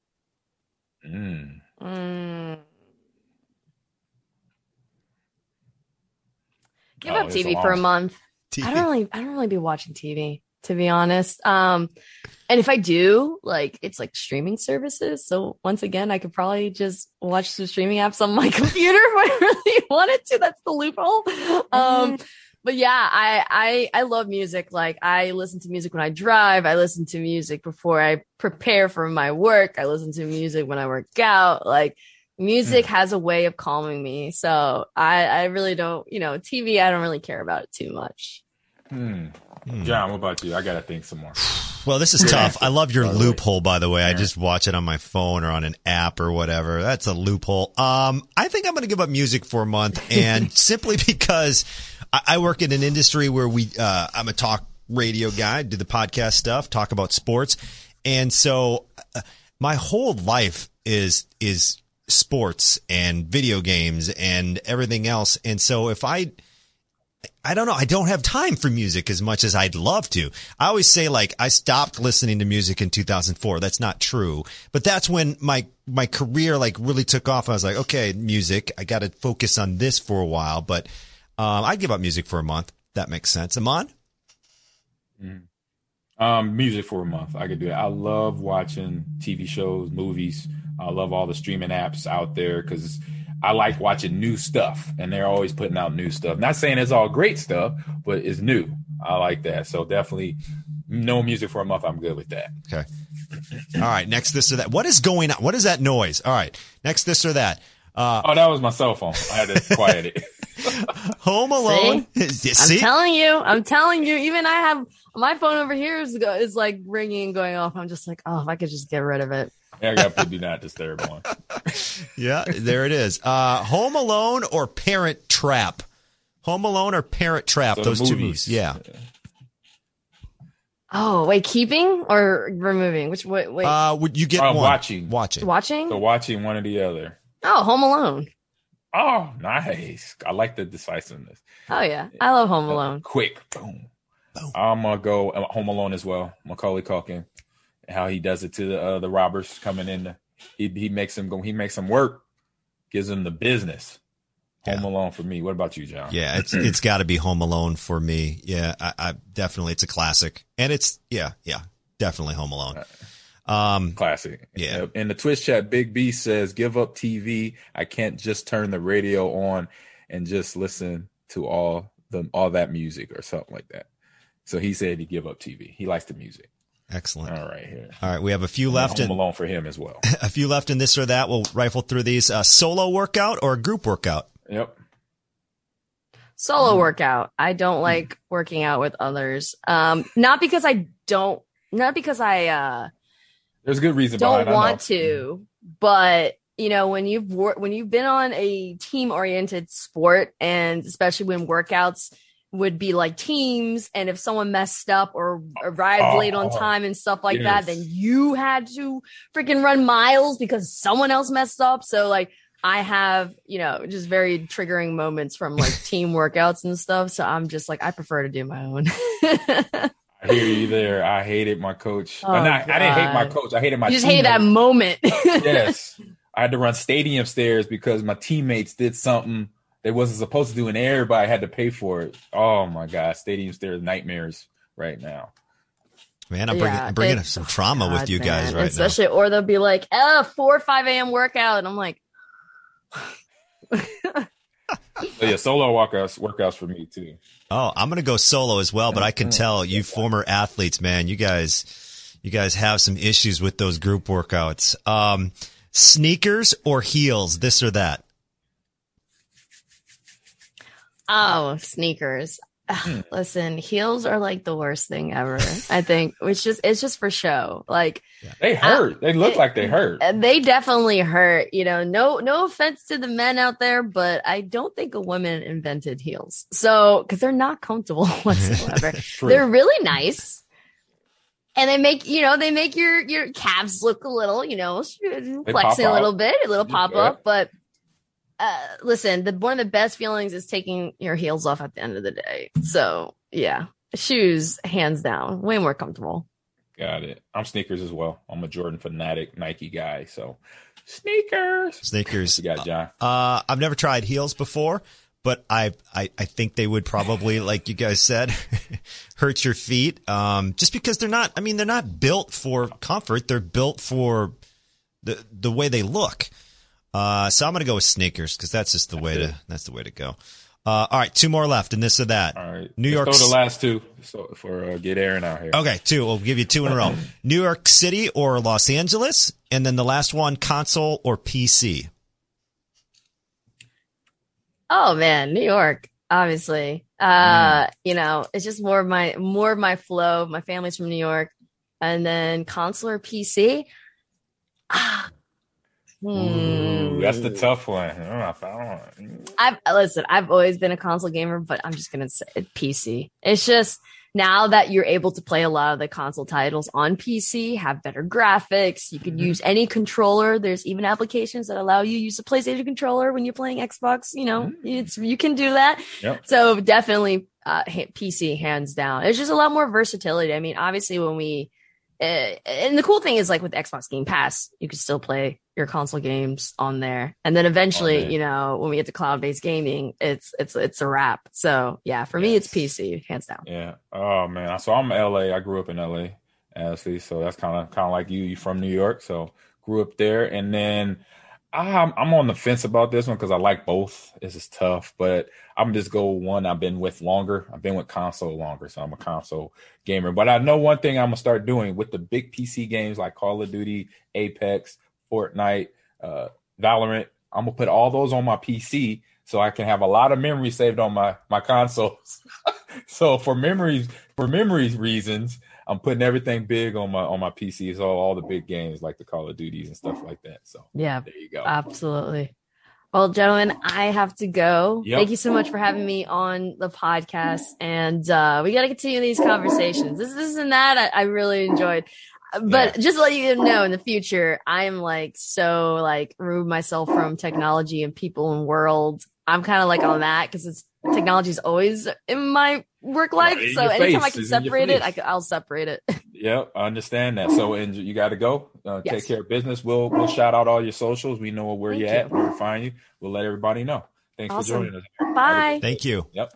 Mm. Mm. Give Oh, up T V a for a long- month. T V. I don't really, I don't really be watching T V, to be honest. Um, and if I do, like, it's like streaming services. So once again, I could probably just watch some streaming apps on my computer if I really wanted to. That's the loophole. Um, but yeah, I, I, I love music. Like I listen to music when I drive. I listen to music before I prepare for my work. I listen to music when I work out. Like music mm. has a way of calming me. So I, I really don't, you know, T V, I don't really care about it too much. Hmm. John, what about you? I gotta think some more. Well, this is tough. I love your loophole, by the way. I just watch it on my phone or on an app or whatever. That's a loophole. Um, I think I'm going to give up music for a month, and simply because I, I work in an industry where we, uh, I'm a talk radio guy, do the podcast stuff, talk about sports, and so uh, my whole life is is sports and video games and everything else. And so if I I don't know. I don't have time for music as much as I'd love to. I always say, like, I stopped listening to music in two thousand four. That's not true. But that's when my, my career, like, really took off. I was like, okay, music, I got to focus on this for a while. But um, I'd give up music for a month. That makes sense. Amon? Mm. Um, music for a month. I could do it. I love watching T V shows, movies. I love all the streaming apps out there because I like watching new stuff, and they're always putting out new stuff. Not saying it's all great stuff, but it's new. I like that. So definitely no music for a month. I'm good with that. Okay. All right. Next, this or that. What is going on? What is that noise? All right. Next, this or that. Uh, oh, that was my cell phone. I had to quiet it. Home Alone. See? See? I'm telling you. I'm telling you. Even I have my phone over here is, is like ringing and going off. I'm just like, oh, if I could just get rid of it. Yeah, I got to put do not disturb on. Yeah, there it is. Uh, Home Alone or Parent Trap? Home Alone or Parent Trap? So Those two movies. movies. Yeah. Oh, wait, keeping or removing? Which wait, wait. Uh, would you get Oh, one? watching. Watching. watching? So watching one or the other. Oh, Home Alone. Oh, nice. I like the decisiveness. Oh yeah, I love Home Alone. Quick, boom. boom. I'm gonna go Home Alone as well. Macaulay Culkin, how he does it to the uh, the robbers coming in. He he makes them go. He makes them work. Gives them the business. Home Yeah. Alone for me. What about you, John? Yeah, it's it's got to be Home Alone for me. Yeah, I, I definitely it's a classic, and it's yeah yeah definitely Home Alone. Um, Classic. Yeah. In the Twitch chat, Big B says, "Give up T V. I can't just turn the radio on and just listen to all the all that music or something like that." So he said he give up T V. He likes the music. excellent. All right, here. All right, we have a few left Home in Alone for him as well. a few left in this or that. We'll rifle through these. Uh, solo workout or a group workout? Yep. Solo workout. I don't like working out with others. Um, not because I don't, not because I uh, There's a good reason don't behind it, I want know. to, but you know, when you've wor- when you've been on a team oriented sport, and especially when workouts would be like teams, and if someone messed up or arrived Oh, late on time and stuff like that, yes. then you had to freaking run miles because someone else messed up. So like, I have, you know, just very triggering moments from like team workouts and stuff. So I'm just like, I prefer to do my own. I hear you there. I hated my coach. Oh, Uh, not- I didn't hate my God. coach. I hated my You just hated that teammates. moment. Yes. I had to run stadium stairs because my teammates did something they wasn't supposed to do, and everybody had to pay for it. Oh my God. Stadium stairs nightmares right now. Man, I'm bringing, Yeah, I'm bringing it's- some trauma God, with you man. guys right Especially, or they'll be like, oh, four or five a.m. workout. And I'm like, So yeah, solo workouts workouts for me too. now. Oh, I'm going to go solo as well, but I can tell you former athletes, man, you guys, you guys have some issues with those group workouts. Um, sneakers or heels, this or that? oh, sneakers. Ugh, listen, heels are like the worst thing ever. I think it's just, it's just for show. Like, They hurt. they look like they hurt. and they definitely hurt, you know, no, no offense to the men out there, but I don't think a woman invented heels. So, cause they're not comfortable whatsoever. True. They're really nice. And they make, you know, they make your, your calves look a little, you know, pop flexing a little out. bit, a little Yeah. pop up. But, uh, listen, the, one of the best feelings is taking your heels off at the end of the day. So yeah, shoes, hands down, way more comfortable. Got it. I'm sneakers as well. I'm a Jordan fanatic, Nike guy. So sneakers. Sneakers. You got John. Uh, I've never tried heels before, but I, I, I think they would probably, like you guys said, hurt your feet. Um, just because they're not, I mean, they're not built for comfort. They're built for the, the way they look. Uh, so I'm going to go with sneakers because that's just the way it. to, that's the way to go. Uh, all right. Two more left and this or that. All right. New Let's York. throw the last two so for uh, get Aaron out here. Okay. Two. We'll give you two in a row. New York City or Los Angeles. And then the last one, console or P C. Oh man, New York, obviously. Uh, you know, it's just more of my more of my flow. My family's from New York. And then console or P C. Ah. Ooh, Hmm. that's the tough one. I don't- I've listen, I've always been a console gamer, but I'm just gonna say P C. It's just now that you're able to play a lot of the console titles on P C, have better graphics, you can Mhm. use any controller. There's even applications that allow you to use a PlayStation controller when you're playing Xbox. You know, it's you can do that. Yep. So definitely uh, ha- P C hands down. It's just a lot more versatility. I mean, obviously when we uh, and the cool thing is like with Xbox Game Pass, you can still play your console games on there. And then eventually, Oh, man. you know, when we get to cloud-based gaming, it's it's it's a wrap. So yeah, for me, it's P C hands down. Yeah. Oh man. So I'm L A. I grew up in L A. Honestly, so that's kind of kind of like you. You from New York, so grew up there, and then I'm I'm on the fence about this one because I like both. This is tough, but I'm just go one I've been with longer. I've been with console longer, so I'm a console gamer. But I know one thing I'm gonna start doing with the big P C games like Call of Duty, Apex, Fortnite, uh, Valorant. I'm gonna put all those on my P C so I can have a lot of memory saved on my my consoles. So for memories for memories reasons, I'm putting everything big on my on my P C. So all the big games like the Call of Duties and stuff like that. So Yeah, there you go. absolutely. Well, gentlemen, I have to go. Yep. Thank you so much for having me on the podcast, and uh, we got to continue these conversations. This, this, and that I, I really enjoyed. But Yeah. just to let you know, in the future, I am like so like remove myself from technology and people and world. I'm kind of like on that because it's technology is always in my work life. Right in So your anytime face. I can It's in your separate it, face. I can, I'll separate it. Yep, I understand that. So and you got to go. Uh, Yes. Take care of business. We'll we'll shout out all your socials. We know where Thank you're you. at, where to find you. We'll let everybody know. Thanks Awesome. for joining us. Bye. Thank you. Yep.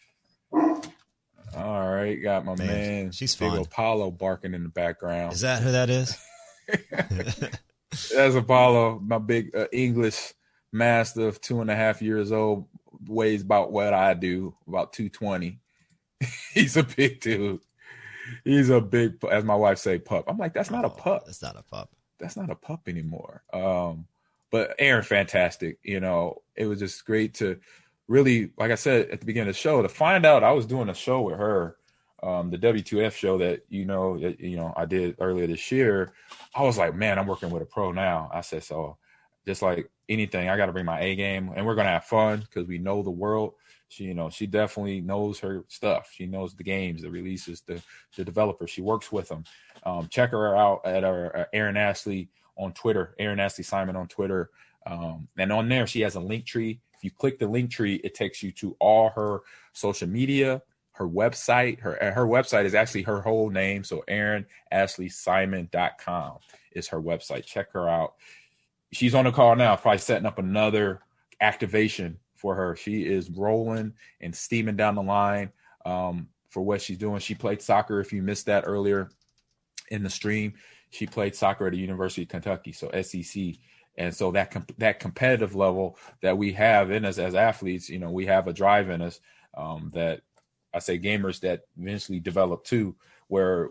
All right, got my Man, man. she's Big fun. Apollo barking in the background. Is that who that is? That's Apollo, my big uh, English master of two and a half years old, weighs about what I do, about two twenty. He's a big dude. He's a big, pu- as my wife say, pup. I'm like, that's not a Oh, pup. That's not a pup. That's not a pup anymore. Um, but Aaron, fantastic. You know, it was just great to really, like I said at the beginning of the show, to find out I was doing a show with her, um, the W two F show that you know that, you know I did earlier this year. I was like, man, I'm working with a pro now. I said, so just like anything, I got to bring my A game, and we're gonna have fun because we know the world. She, you know, she definitely knows her stuff. She knows the games, the releases, the the developers. She works with them. Um, check her out at our uh, Aaron Ashley on Twitter, Aaron Ashley Simon on Twitter, um, and on there she has a link tree. If you click the link tree, it takes you to all her social media, her website. Her her website is actually her whole name, so aaron ashley simon dot com is her website. Check her out. She's on the call now, probably setting up another activation for her. She is rolling and steaming down the line um, for what she's doing. She played soccer. If you missed that earlier in the stream, she played soccer at the University of Kentucky, so S E C. And so that com- that competitive level that we have in us as athletes, you know, we have a drive in us um, that I say gamers that eventually develop too, where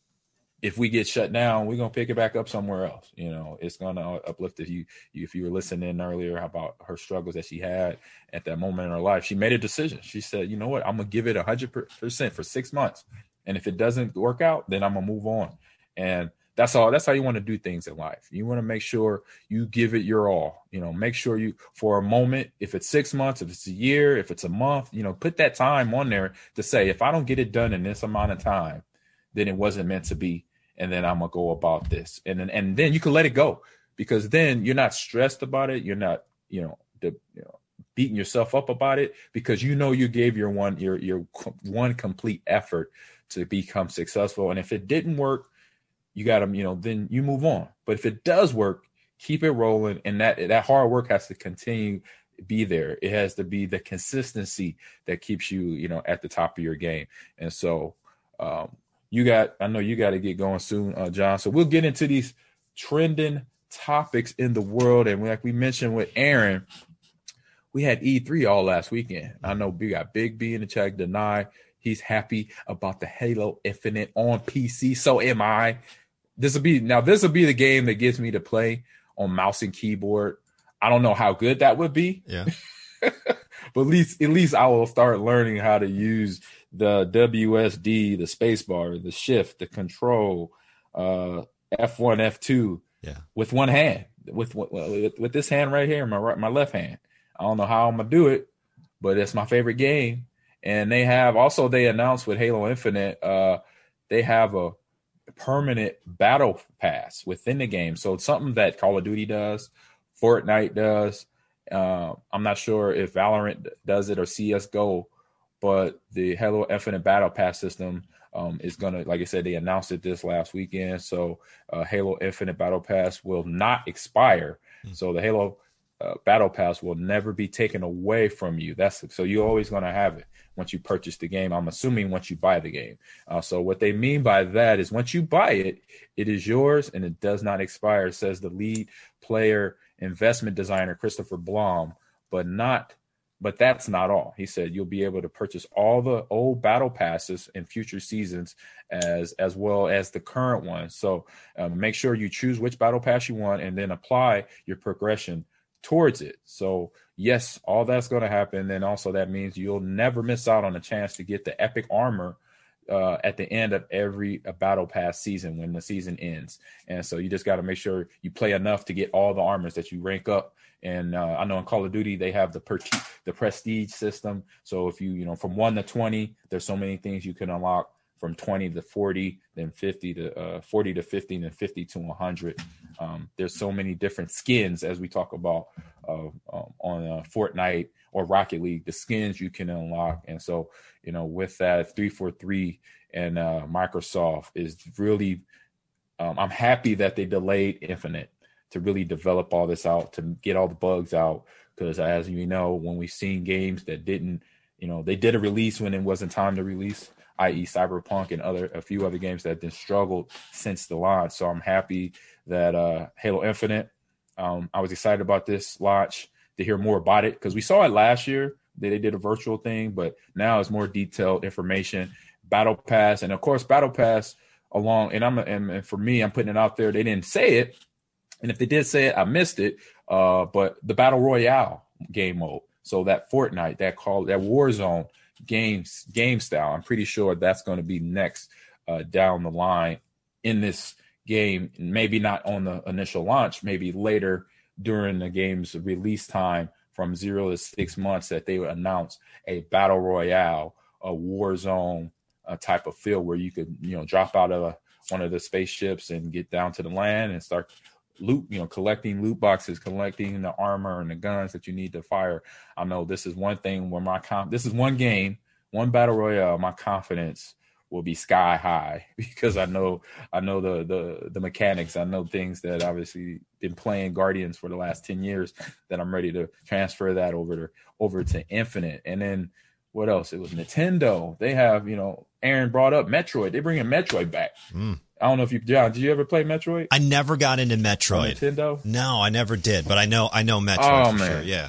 if we get shut down, we're going to pick it back up somewhere else. You know, it's going to uplift if you, if you were listening earlier about her struggles that she had at that moment in her life. She made a decision. She said, you know what, I'm going to give it one hundred percent for six months. And if it doesn't work out, then I'm going to move on. And that's all. That's how you want to do things in life. You want to make sure you give it your all. You know, make sure you, for a moment, if it's six months, if it's a year, if it's a month, you know, put that time on there to say, if I don't get it done in this amount of time, then it wasn't meant to be. And then I'm going to go about this. And then, and then you can let it go, because then you're not stressed about it. You're not, you know, the, you know, beating yourself up about it, because you know you gave your one, your, your one complete effort to become successful. And if it didn't work, you got to, you know, then you move on. But if it does work, keep it rolling. And that, that hard work has to continue to be there. It has to be the consistency that keeps you, you know, at the top of your game. And so, um, you got, I know you got to get going soon, uh, John. So we'll get into these trending topics in the world. And like we mentioned with Aaron, we had E three all last weekend. I know we got Big B in the chat. Deny he's happy about the Halo Infinite on P C. So am I. This will be now. This will be the game that gets me to play on mouse and keyboard. I don't know how good that would be. Yeah. But at least, at least I will start learning how to use the W S D, the spacebar, the shift, the control, uh, F one, F two, yeah, with one hand, with, with with this hand right here, my right, my left hand. I don't know how I'm gonna do it, but it's my favorite game. And they have also they announced with Halo Infinite, uh, they have a permanent battle pass within the game. So it's something that Call of Duty does, Fortnite does. Uh, I'm not sure if Valorant does it or C S G O, but the Halo Infinite Battle Pass system um, is going to, like I said, they announced it this last weekend. So uh, Halo Infinite Battle Pass will not expire. Mm-hmm. So the Halo uh, Battle Pass will never be taken away from you. That's so you're always going to have it once you purchase the game. I'm assuming once you buy the game. Uh, so what they mean by that is once you buy it, it is yours and it does not expire, says the lead player investment designer Christopher Blom, but not but that's not all. He said you'll be able to purchase all the old battle passes in future seasons as as well as the current one. So um, make sure you choose which battle pass you want and then apply your progression towards it. So yes, all that's going to happen. Then also that means you'll never miss out on a chance to get the epic armor Uh, at the end of every uh, battle pass season when the season ends. And so you just got to make sure you play enough to get all the armors that you rank up. And uh, I know in Call of Duty, they have the per- the prestige system. So if you, you know, from one to twenty, there's so many things you can unlock from twenty to forty, then fifty to uh, forty to fifty, then fifty to one hundred. Um, there's so many different skins as we talk about uh, um, on uh, Fortnite or Rocket League, the skins you can unlock. And so, you know, with that three forty-three and uh, Microsoft is really, um, I'm happy that they delayed Infinite to really develop all this out, to get all the bugs out. Because as you know, when we've seen games that didn't, you know, they did a release when it wasn't time to release, that is. Cyberpunk and other a few other games that have been struggled since the launch. So I'm happy that uh, Halo Infinite, um, I was excited about this launch to hear more about it, because we saw it last year that they did a virtual thing, but now it's more detailed information. Battle Pass, and of course Battle Pass along, and I'm and, and for me, I'm putting it out there. They didn't say it, and if they did say it, I missed it. Uh, but the Battle Royale game mode. So that Fortnite, that call, that Warzone games game style, I'm pretty sure that's going to be next uh, down the line in this game. Maybe not on the initial launch, maybe later during the game's release time from zero to six months that they would announce a battle royale, a Warzone uh, type of feel where you could, you know, drop out of a, one of the spaceships and get down to the land and start loot, you know, collecting loot boxes, collecting the armor and the guns that you need to fire. I know this is one thing where my com- this is one game, one battle royale, my confidence will be sky high because I know I know the the the mechanics. I know things that obviously been playing Guardians for the last ten years that I'm ready to transfer that over to over to Infinite. And then what else? It was Nintendo. They have, you know, Aaron brought up Metroid. They're bringing Metroid back. Mm. I don't know if you, John, did you ever play Metroid? I never got into Metroid. On Nintendo? No, I never did, but I know I know Metroid oh, for man. sure. Yeah.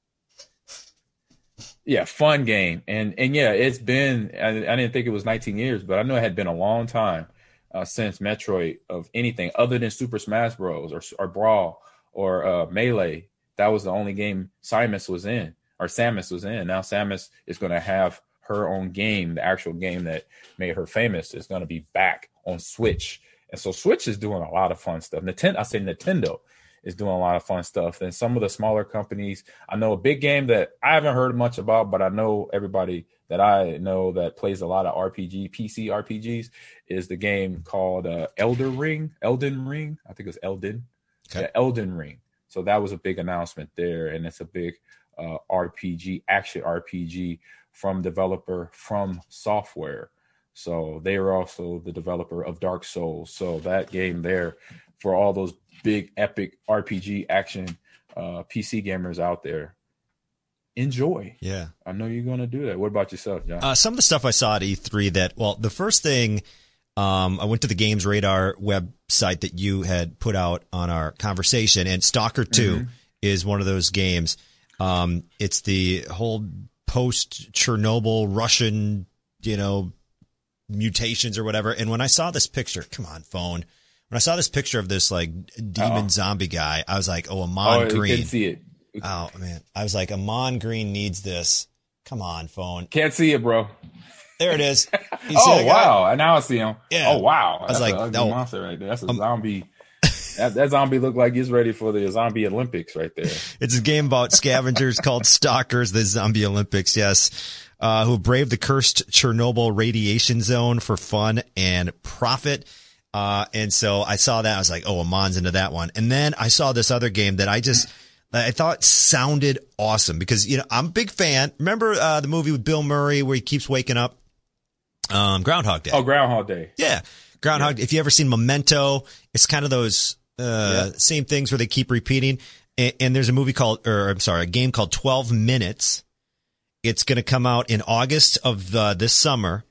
Yeah, fun game. And and yeah, it's been, I, I didn't think it was nineteen years, but I know it had been a long time uh, since Metroid of anything other than Super Smash Bros. or, or Brawl or uh, Melee. That was the only game Samus was in, or Samus was in. Now Samus is going to have her own game. The actual game that made her famous is going to be back on Switch. And so Switch is doing a lot of fun stuff. Nintendo, I say Nintendo is doing a lot of fun stuff. And some of the smaller companies, I know a big game that I haven't heard much about, but I know everybody that I know that plays a lot of R P G, P C R P Gs, is the game called uh, Elden Ring. Elden Ring. I think it was Elden. Okay. Yeah, Elden Ring. So that was a big announcement there. And it's a big uh, R P G, action R P G from developer From Software. So they were also the developer of Dark Souls. So that game there, for all those big epic R P G action uh, P C gamers out there, enjoy. Yeah. I know you're going to do that. What about yourself, John? Uh, some of the stuff I saw at E three that, well, the first thing, um, I went to the Games Radar website that you had put out on our conversation, and Stalker two mm-hmm. is one of those games. Um, it's the whole post-Chernobyl Russian, you know, mutations or whatever. And when I saw this picture, come on, phone. When I saw this picture of this like demon Uh-oh. zombie guy, I was like, oh, Amon oh, Green. Can't see it. Oh man. I was like, Amon Green needs this. Come on, phone. Can't see it, bro. There it is. You oh, wow. And now I see him. Yeah. Oh, wow. I was That's like, an ugly no. monster right there. That's a um, zombie. that, that zombie looked like he's ready for the zombie Olympics right there. It's a game about scavengers called Stalkers, the zombie Olympics. Yes. Uh, who braved the cursed Chernobyl radiation zone for fun and profit. Uh, and so I saw that. I was like, oh, Amon's into that one. And then I saw this other game that I just, I thought sounded awesome because, you know, I'm a big fan. Remember, uh, the movie with Bill Murray where he keeps waking up? Um, Groundhog Day. Oh, Groundhog Day. Yeah. Groundhog. Yeah. If you ever seen Memento, it's kind of those, uh, yeah. same things where they keep repeating. And, and there's a movie called, or I'm sorry, a game called twelve minutes. It's going to come out in August of the, this summer.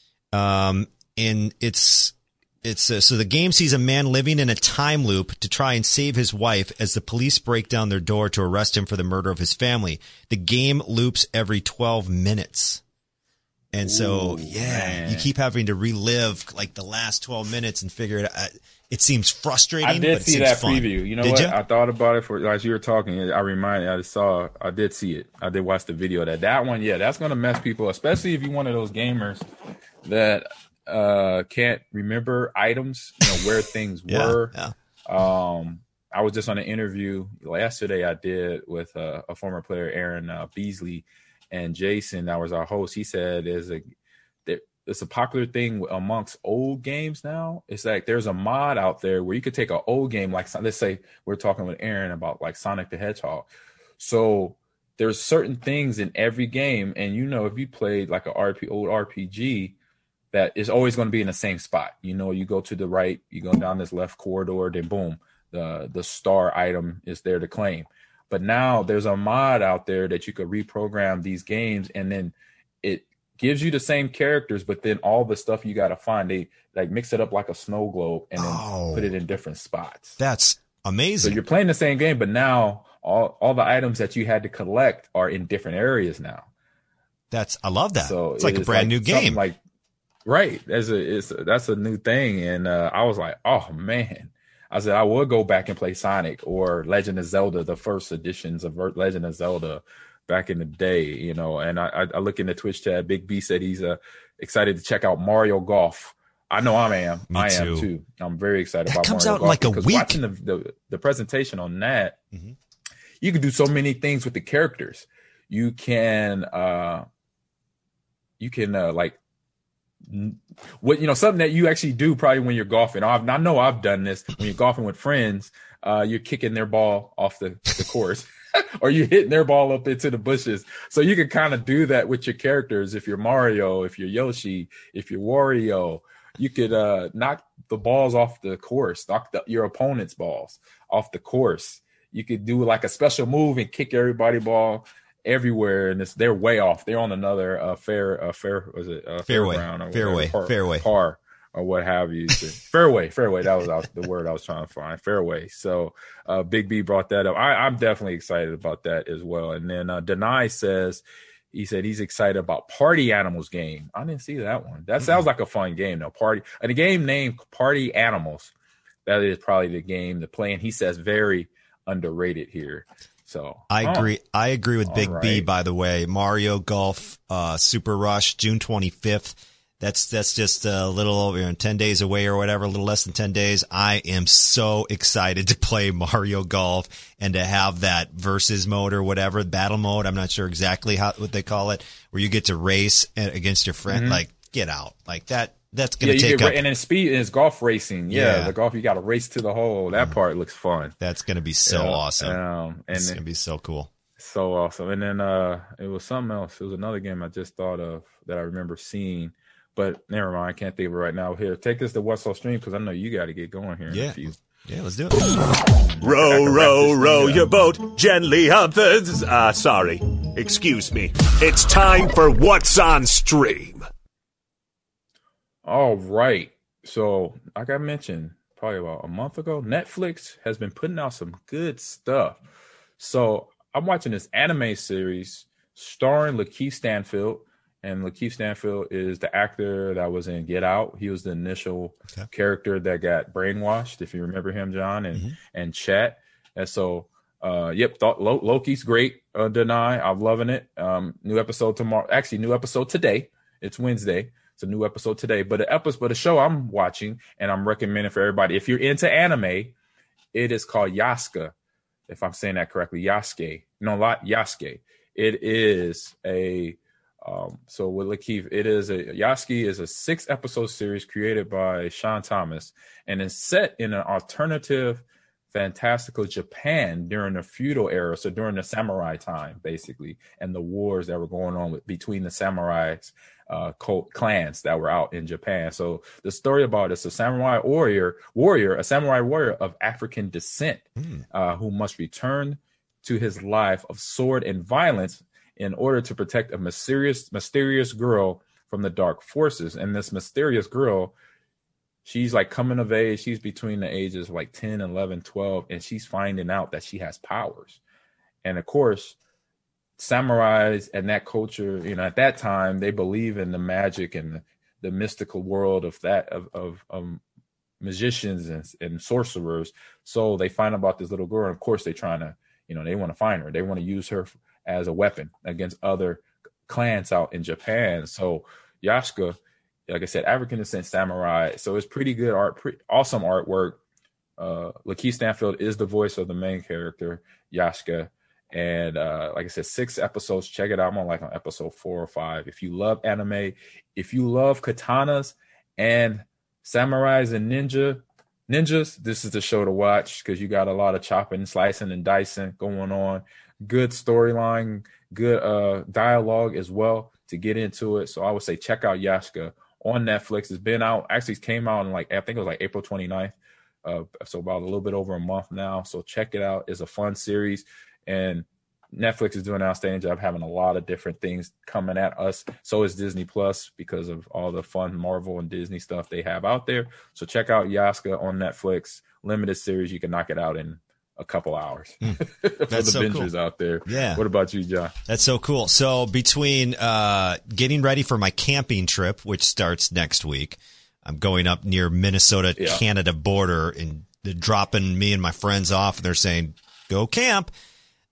Um, and it's, It's uh, so the game sees a man living in a time loop to try and save his wife as the police break down their door to arrest him for the murder of his family. The game loops every twelve minutes. And so, Ooh, yeah, man. You keep having to relive like the last twelve minutes and figure it out. It seems frustrating. I did but see it seems that fun. preview. You know did what? You? I thought about it for as you were talking. I reminded. I saw. I did see it. I did watch the video of that. That one, yeah, that's gonna mess people, especially if you're one of those gamers that uh can't remember items, you know, where things yeah, were. Yeah. Um, I was just on an interview yesterday I did with uh, a former player, Aaron uh, Beasley, and Jason, that was our host. He said there's a there, it's a popular thing amongst old games now. It's like there's a mod out there where you could take an old game, like let's say we're talking with Aaron about like Sonic the Hedgehog. So there's certain things in every game, and you know, if you played like an R P old R P G, that is always going to be in the same spot. You know, you go to the right, you go down this left corridor, then boom, the the star item is there to claim. But now there's a mod out there that you could reprogram these games, and then it gives you the same characters, but then all the stuff you got to find, they like mix it up like a snow globe and then oh, put it in different spots. That's amazing. So you're playing the same game, but now all, all the items that you had to collect are in different areas now. That's, I love that. So it's like it a brand like new game. Like, right. That's a, it's a, that's a new thing. And uh, I was like, oh man, I said, I would go back and play Sonic or Legend of Zelda, the first editions of Legend of Zelda, back in the day, you know. And I, I look in the Twitch chat. Big B said he's uh, excited to check out Mario Golf. I know I am. Me I too. am too. I'm very excited that about comes Mario out Golf in like a because week. watching the, the the presentation on that, mm-hmm. you can do so many things with the characters. You can, uh, you can uh, like, what you know, something that you actually do probably when you're golfing. I've, I know I've done this when you're golfing with friends. Uh, you're kicking their ball off the, the course. Or you're hitting their ball up into the bushes. So you can kind of do that with your characters. If you're Mario, if you're Yoshi, if you're Wario, you could uh, knock the balls off the course, knock the, your opponent's balls off the course. You could do like a special move and kick everybody ball everywhere, and it's they're way off. They're on another uh, fair, uh, fair was it uh, fairway, fairground or fairway, par, fairway, par or what have you. fairway, fairway. That was, that was the word I was trying to find. Fairway. So uh, Big B brought that up. I, I'm definitely excited about that as well. And then uh, Denai says he said he's excited about Party Animals game. I didn't see that one. That mm-hmm. sounds like a fun game though. Party and a game named Party Animals. That is probably the game to play. And he says very underrated here. So I oh, agree. I agree with Big right. B, by the way. Mario Golf uh, Super Rush, June twenty-fifth. That's that's just a little over you know, ten days away or whatever, a little less than ten days. I am so excited to play Mario Golf and to have that versus mode or whatever, battle mode. I'm not sure exactly how what they call it, where you get to race against your friend. Mm-hmm. Like, get out. Like that. That's going to yeah, take get, up. And in speed is golf racing. Yeah, yeah, the golf, you got to race to the hole. That mm-hmm. part looks fun. That's going to be so yeah, awesome. Um, and it's going to be so cool. So awesome. And then uh, it was something else. It was another game I just thought of that I remember seeing. But never mind, I can't think of it right now. Here, take this to What's So Stream because I know you got to get going here. Yeah, in a few. yeah, let's do it. Row, row, row your boat gently up the... Uh, sorry, excuse me. It's time for What's on Stream. All right. So, like I mentioned, probably about a month ago, Netflix has been putting out some good stuff. So, I'm watching this anime series starring Lakeith Stanfield. And Lakeith Stanfield is the actor that was in Get Out. He was the initial okay. character that got brainwashed, if you remember him, John, and, mm-hmm. and Chat. And so, uh, yep, thought Loki's great. Uh, Deny, I'm loving it. Um, new episode tomorrow. Actually, new episode today. It's Wednesday. It's a new episode today. But the episode, but the show I'm watching and I'm recommending for everybody, if you're into anime, it is called Yasuke. If I'm saying that correctly, Yasuke. No, not Yasuke. It is a Um, so with Lakeith, it is a Yasuke is a six episode series created by Sean Thomas and is set in an alternative fantastical Japan during the feudal era. So during the samurai time, basically, and the wars that were going on with, between the samurais, uh, cult, clans that were out in Japan. So the story about it's a samurai warrior, warrior, a samurai warrior of African descent, mm. uh, who must return to his life of sword and violence in order to protect a mysterious, mysterious girl from the dark forces. And this mysterious girl, she's like coming of age. She's between the ages of like ten, eleven, twelve, and she's finding out that she has powers. And of course, samurais and that culture, you know, at that time, they believe in the magic and the, the mystical world of that, of, of, of magicians and, and sorcerers. So they find about this little girl. And of course, they're trying to, you know, they want to find her. They want to use her as a weapon against other clans out in Japan. So Yasuke, like I said, African descent samurai. So it's pretty good art, pretty awesome artwork. Uh, Lakeith Stanfield is the voice of the main character, Yasuke. And uh, like I said, six episodes. Check it out. I'm on like on episode four or five. If you love anime, if you love katanas and samurais and ninja ninjas, this is the show to watch because you got a lot of chopping, slicing, and dicing going on. Good storyline, good uh, dialogue as well to get into it. So I would say check out Yasuke on Netflix. It's been out, actually came out in like, I think it was like April twenty-ninth. Uh, so about a little bit over a month now. So check it out. It's a fun series. And Netflix is doing an outstanding job having a lot of different things coming at us. So is Disney Plus because of all the fun Marvel and Disney stuff they have out there. So check out Yasuke on Netflix. Limited series. You can knock it out in a couple hours mm, for the so bingers cool. out there. Yeah. What about you, John? That's so cool. So between uh, getting ready for my camping trip, which starts next week, I'm going up near Minnesota, yeah. Canada border, and they're dropping me and my friends off, and they're saying, go camp.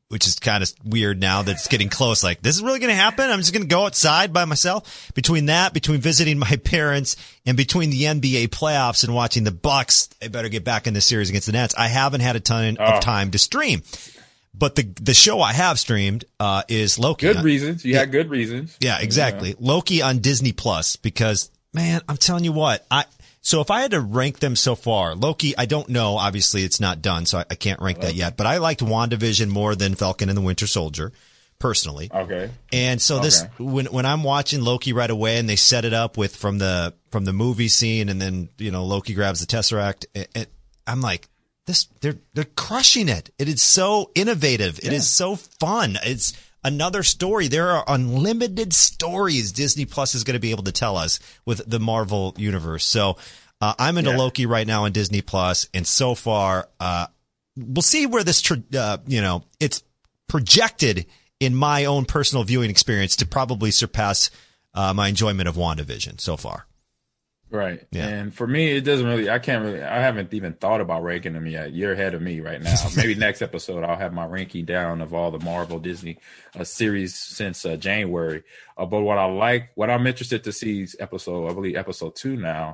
which is kind of weird now that it's getting close. Like, this is really going to happen? I'm just going to go outside by myself? Between that, between visiting my parents, and between the N B A playoffs and watching the Bucks, they better get back in the series against the Nets. I haven't had a ton oh. of time to stream. But the the show I have streamed uh, is Loki. Good reasons. You yeah. had good reasons. Yeah, exactly. Yeah. Loki on Disney Plus, because, man, I'm telling you what, I so if I had to rank them so far, Loki, I don't know. Obviously, it's not done, so I, I can't rank okay. that yet. But I liked WandaVision more than Falcon and the Winter Soldier, personally. Okay. And so this, okay. when when I'm watching Loki right away, and they set it up with from the from the movie scene, and then you know Loki grabs the Tesseract, it, it, I'm like. This, they're they're crushing it. It is so innovative. It yeah. is so fun. It's another story. There are unlimited stories Disney Plus is going to be able to tell us with the Marvel universe. So uh, I'm into yeah. Loki right now on Disney Plus, and so far, uh, we'll see where this. Tra- uh, you know, it's projected in my own personal viewing experience to probably surpass uh, my enjoyment of WandaVision so far. Right. Yeah. And for me, it doesn't really, I can't really, I haven't even thought about ranking them yet. You're ahead of me right now. Maybe next episode, I'll have my ranking down of all the Marvel Disney uh, series since uh, January. Uh, but what I like, what I'm interested to see is episode, I believe episode two now,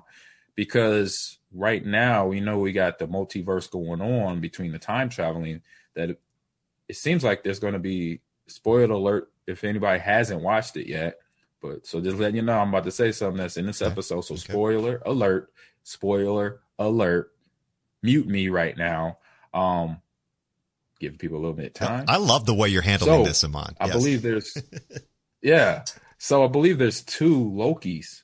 because right now, we know we got the multiverse going on between the time traveling, that it, it seems like there's going to be, spoiler alert, if anybody hasn't watched it yet. But so just letting you know, I'm about to say something that's in this episode. So okay. spoiler alert, spoiler alert, mute me right now. Um, giving people a little bit of time. I love the way you're handling so, this, Amon. I yes. believe there's, yeah. So I believe there's two Lokis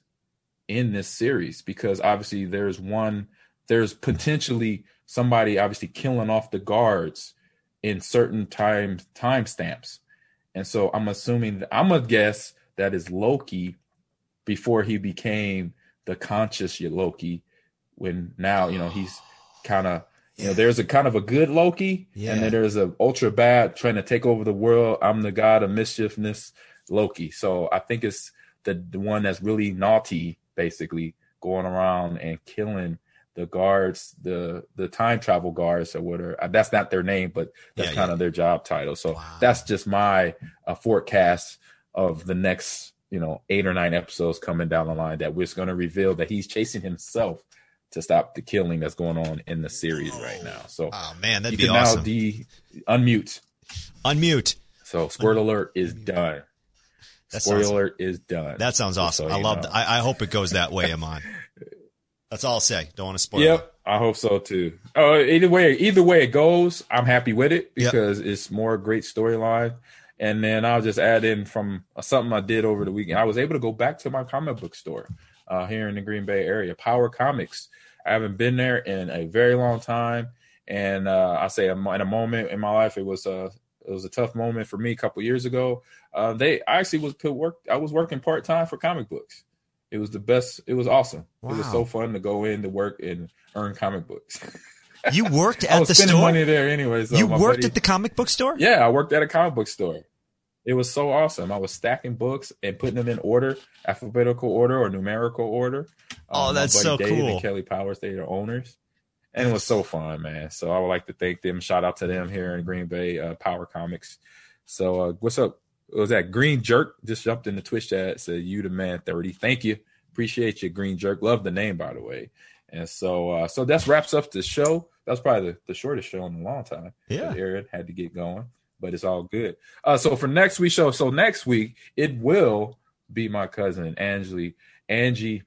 in this series, because obviously there's one, there's potentially somebody obviously killing off the guards in certain time time stamps. And so I'm assuming that, I'm gonna guess that is Loki before he became the conscious Loki, when now, you know, he's kind of, you know, there's a kind of a good Loki, yeah. and then there's a ultra bad trying to take over the world. I'm the god of mischiefness Loki. So I think it's the, the one that's really naughty, basically going around and killing the guards, the the time travel guards or whatever. That's not their name, but that's yeah, kind yeah. of their job title. So wow. that's just my uh, forecast of the next, you know, eight or nine episodes coming down the line, that we're going to reveal that he's chasing himself to stop the killing that's going on in the series oh. right now. So, oh man, that'd you be can awesome. Now de- unmute, unmute. So, spoiler alert is done. That spoiler sounds, alert is done. That sounds awesome. So I love. Th- I, I hope it goes that way, Amon. That's all I'll say. Don't want to spoil. Yep, it. I hope so too. Oh, either way, either way it goes, I'm happy with it, because yep. it's more great storyline. And then I'll just add in from something I did over the weekend. I was able to go back to my comic book store uh, here in the Green Bay area, Power Comics. I haven't been there in a very long time. And uh, I say in a moment in my life, it was a, it was a tough moment for me a couple years ago. Uh, they I actually was put work. I was working part-time for comic books. It was the best. It was awesome. Wow. It was so fun to go in to work and earn comic books. You worked at I was the spending store? money there anyway. So you worked buddy, at the comic book store? Yeah, I worked at a comic book store. It was so awesome. I was stacking books and putting them in order, alphabetical order or numerical order. Oh, um, that's so Dave cool. And Kelly Powers, they are owners. And it was so fun, man. So I would like to thank them. Shout out to them here in Green Bay, uh, Power Comics. So uh, what's up? It was that Green Jerk just jumped in the Twitch chat. Said, you the man thirty. Thank you. Appreciate you, Green Jerk. Love the name, by the way. And so uh, so that wraps up the show. That was probably the, the shortest show in a long time. Yeah. Aaron had to get going, but it's all good. Uh, so for next week's show, so next week, it will be my cousin, Angie, Angie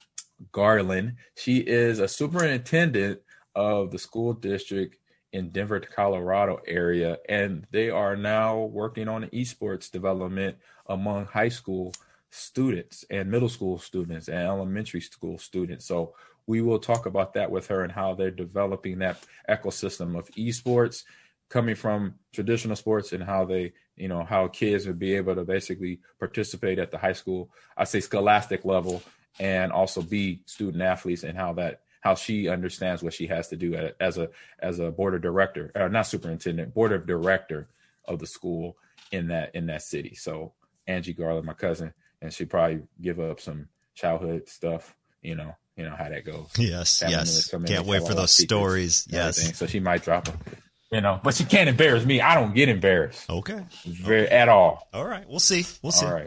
Garland. She is a superintendent of the school district in Denver, Colorado area, and they are now working on esports development among high school students and middle school students and elementary school students. So we will talk about that with her and how they're developing that ecosystem of esports coming from traditional sports, and how they, you know, how kids would be able to basically participate at the high school, I say scholastic level, and also be student athletes, and how that, how she understands what she has to do as a, as a board of director, or not superintendent, board of director of the school in that, in that city. So Angie Garland, my cousin, and she probably give up some childhood stuff, you know, you know how that goes. Yes, yes. Can't wait for those stories. Yes. So she might drop them. You know, but she can't embarrass me. I don't get embarrassed. Okay. Very, at all. All right. We'll see. We'll see. All right.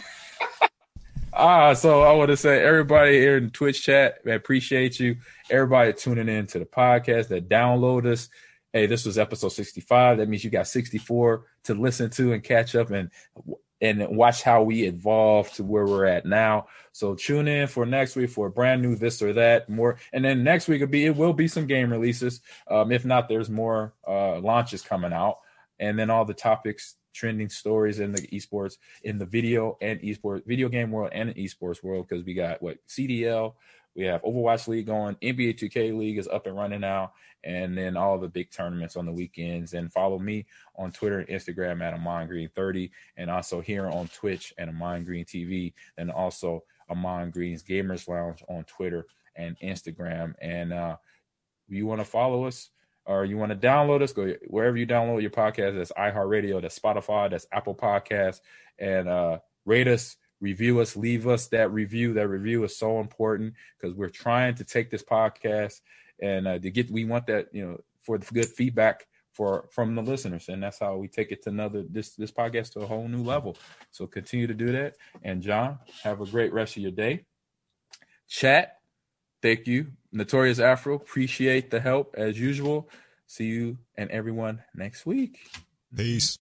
Ah, so I want to say everybody here in Twitch chat, I appreciate you. Everybody tuning in to the podcast that download us. Hey, this was episode sixty-five. That means you got sixty-four to listen to and catch up and and watch how we evolve to where we're at now. So tune in for next week for a brand new this or that more. And then next week will be it will be some game releases. Um, if not, there's more uh, launches coming out, and then all the topics, trending stories in the esports, in the video and esports, video game world and esports world, because we got what C D L, we have Overwatch League going, N B A two K League is up and running now, and then all the big tournaments on the weekends. And follow me on Twitter and Instagram at Amon Green thirty, and also here on Twitch at Amon Green T V, and also Amon Green's Gamers Lounge on Twitter and Instagram. And uh, if you want to follow us, or you want to download us, go wherever you download your podcast. That's iHeartRadio, that's Spotify, that's Apple Podcasts, and uh, rate us, review us, leave us that review. That review is so important because we're trying to take this podcast and uh, to get. We want that, you know, for the good feedback for from the listeners, and that's how we take it to another this this podcast to a whole new level. So continue to do that. And John, have a great rest of your day. Chat. Thank you. Notorious Afro, appreciate the help as usual. See you and everyone next week. Peace.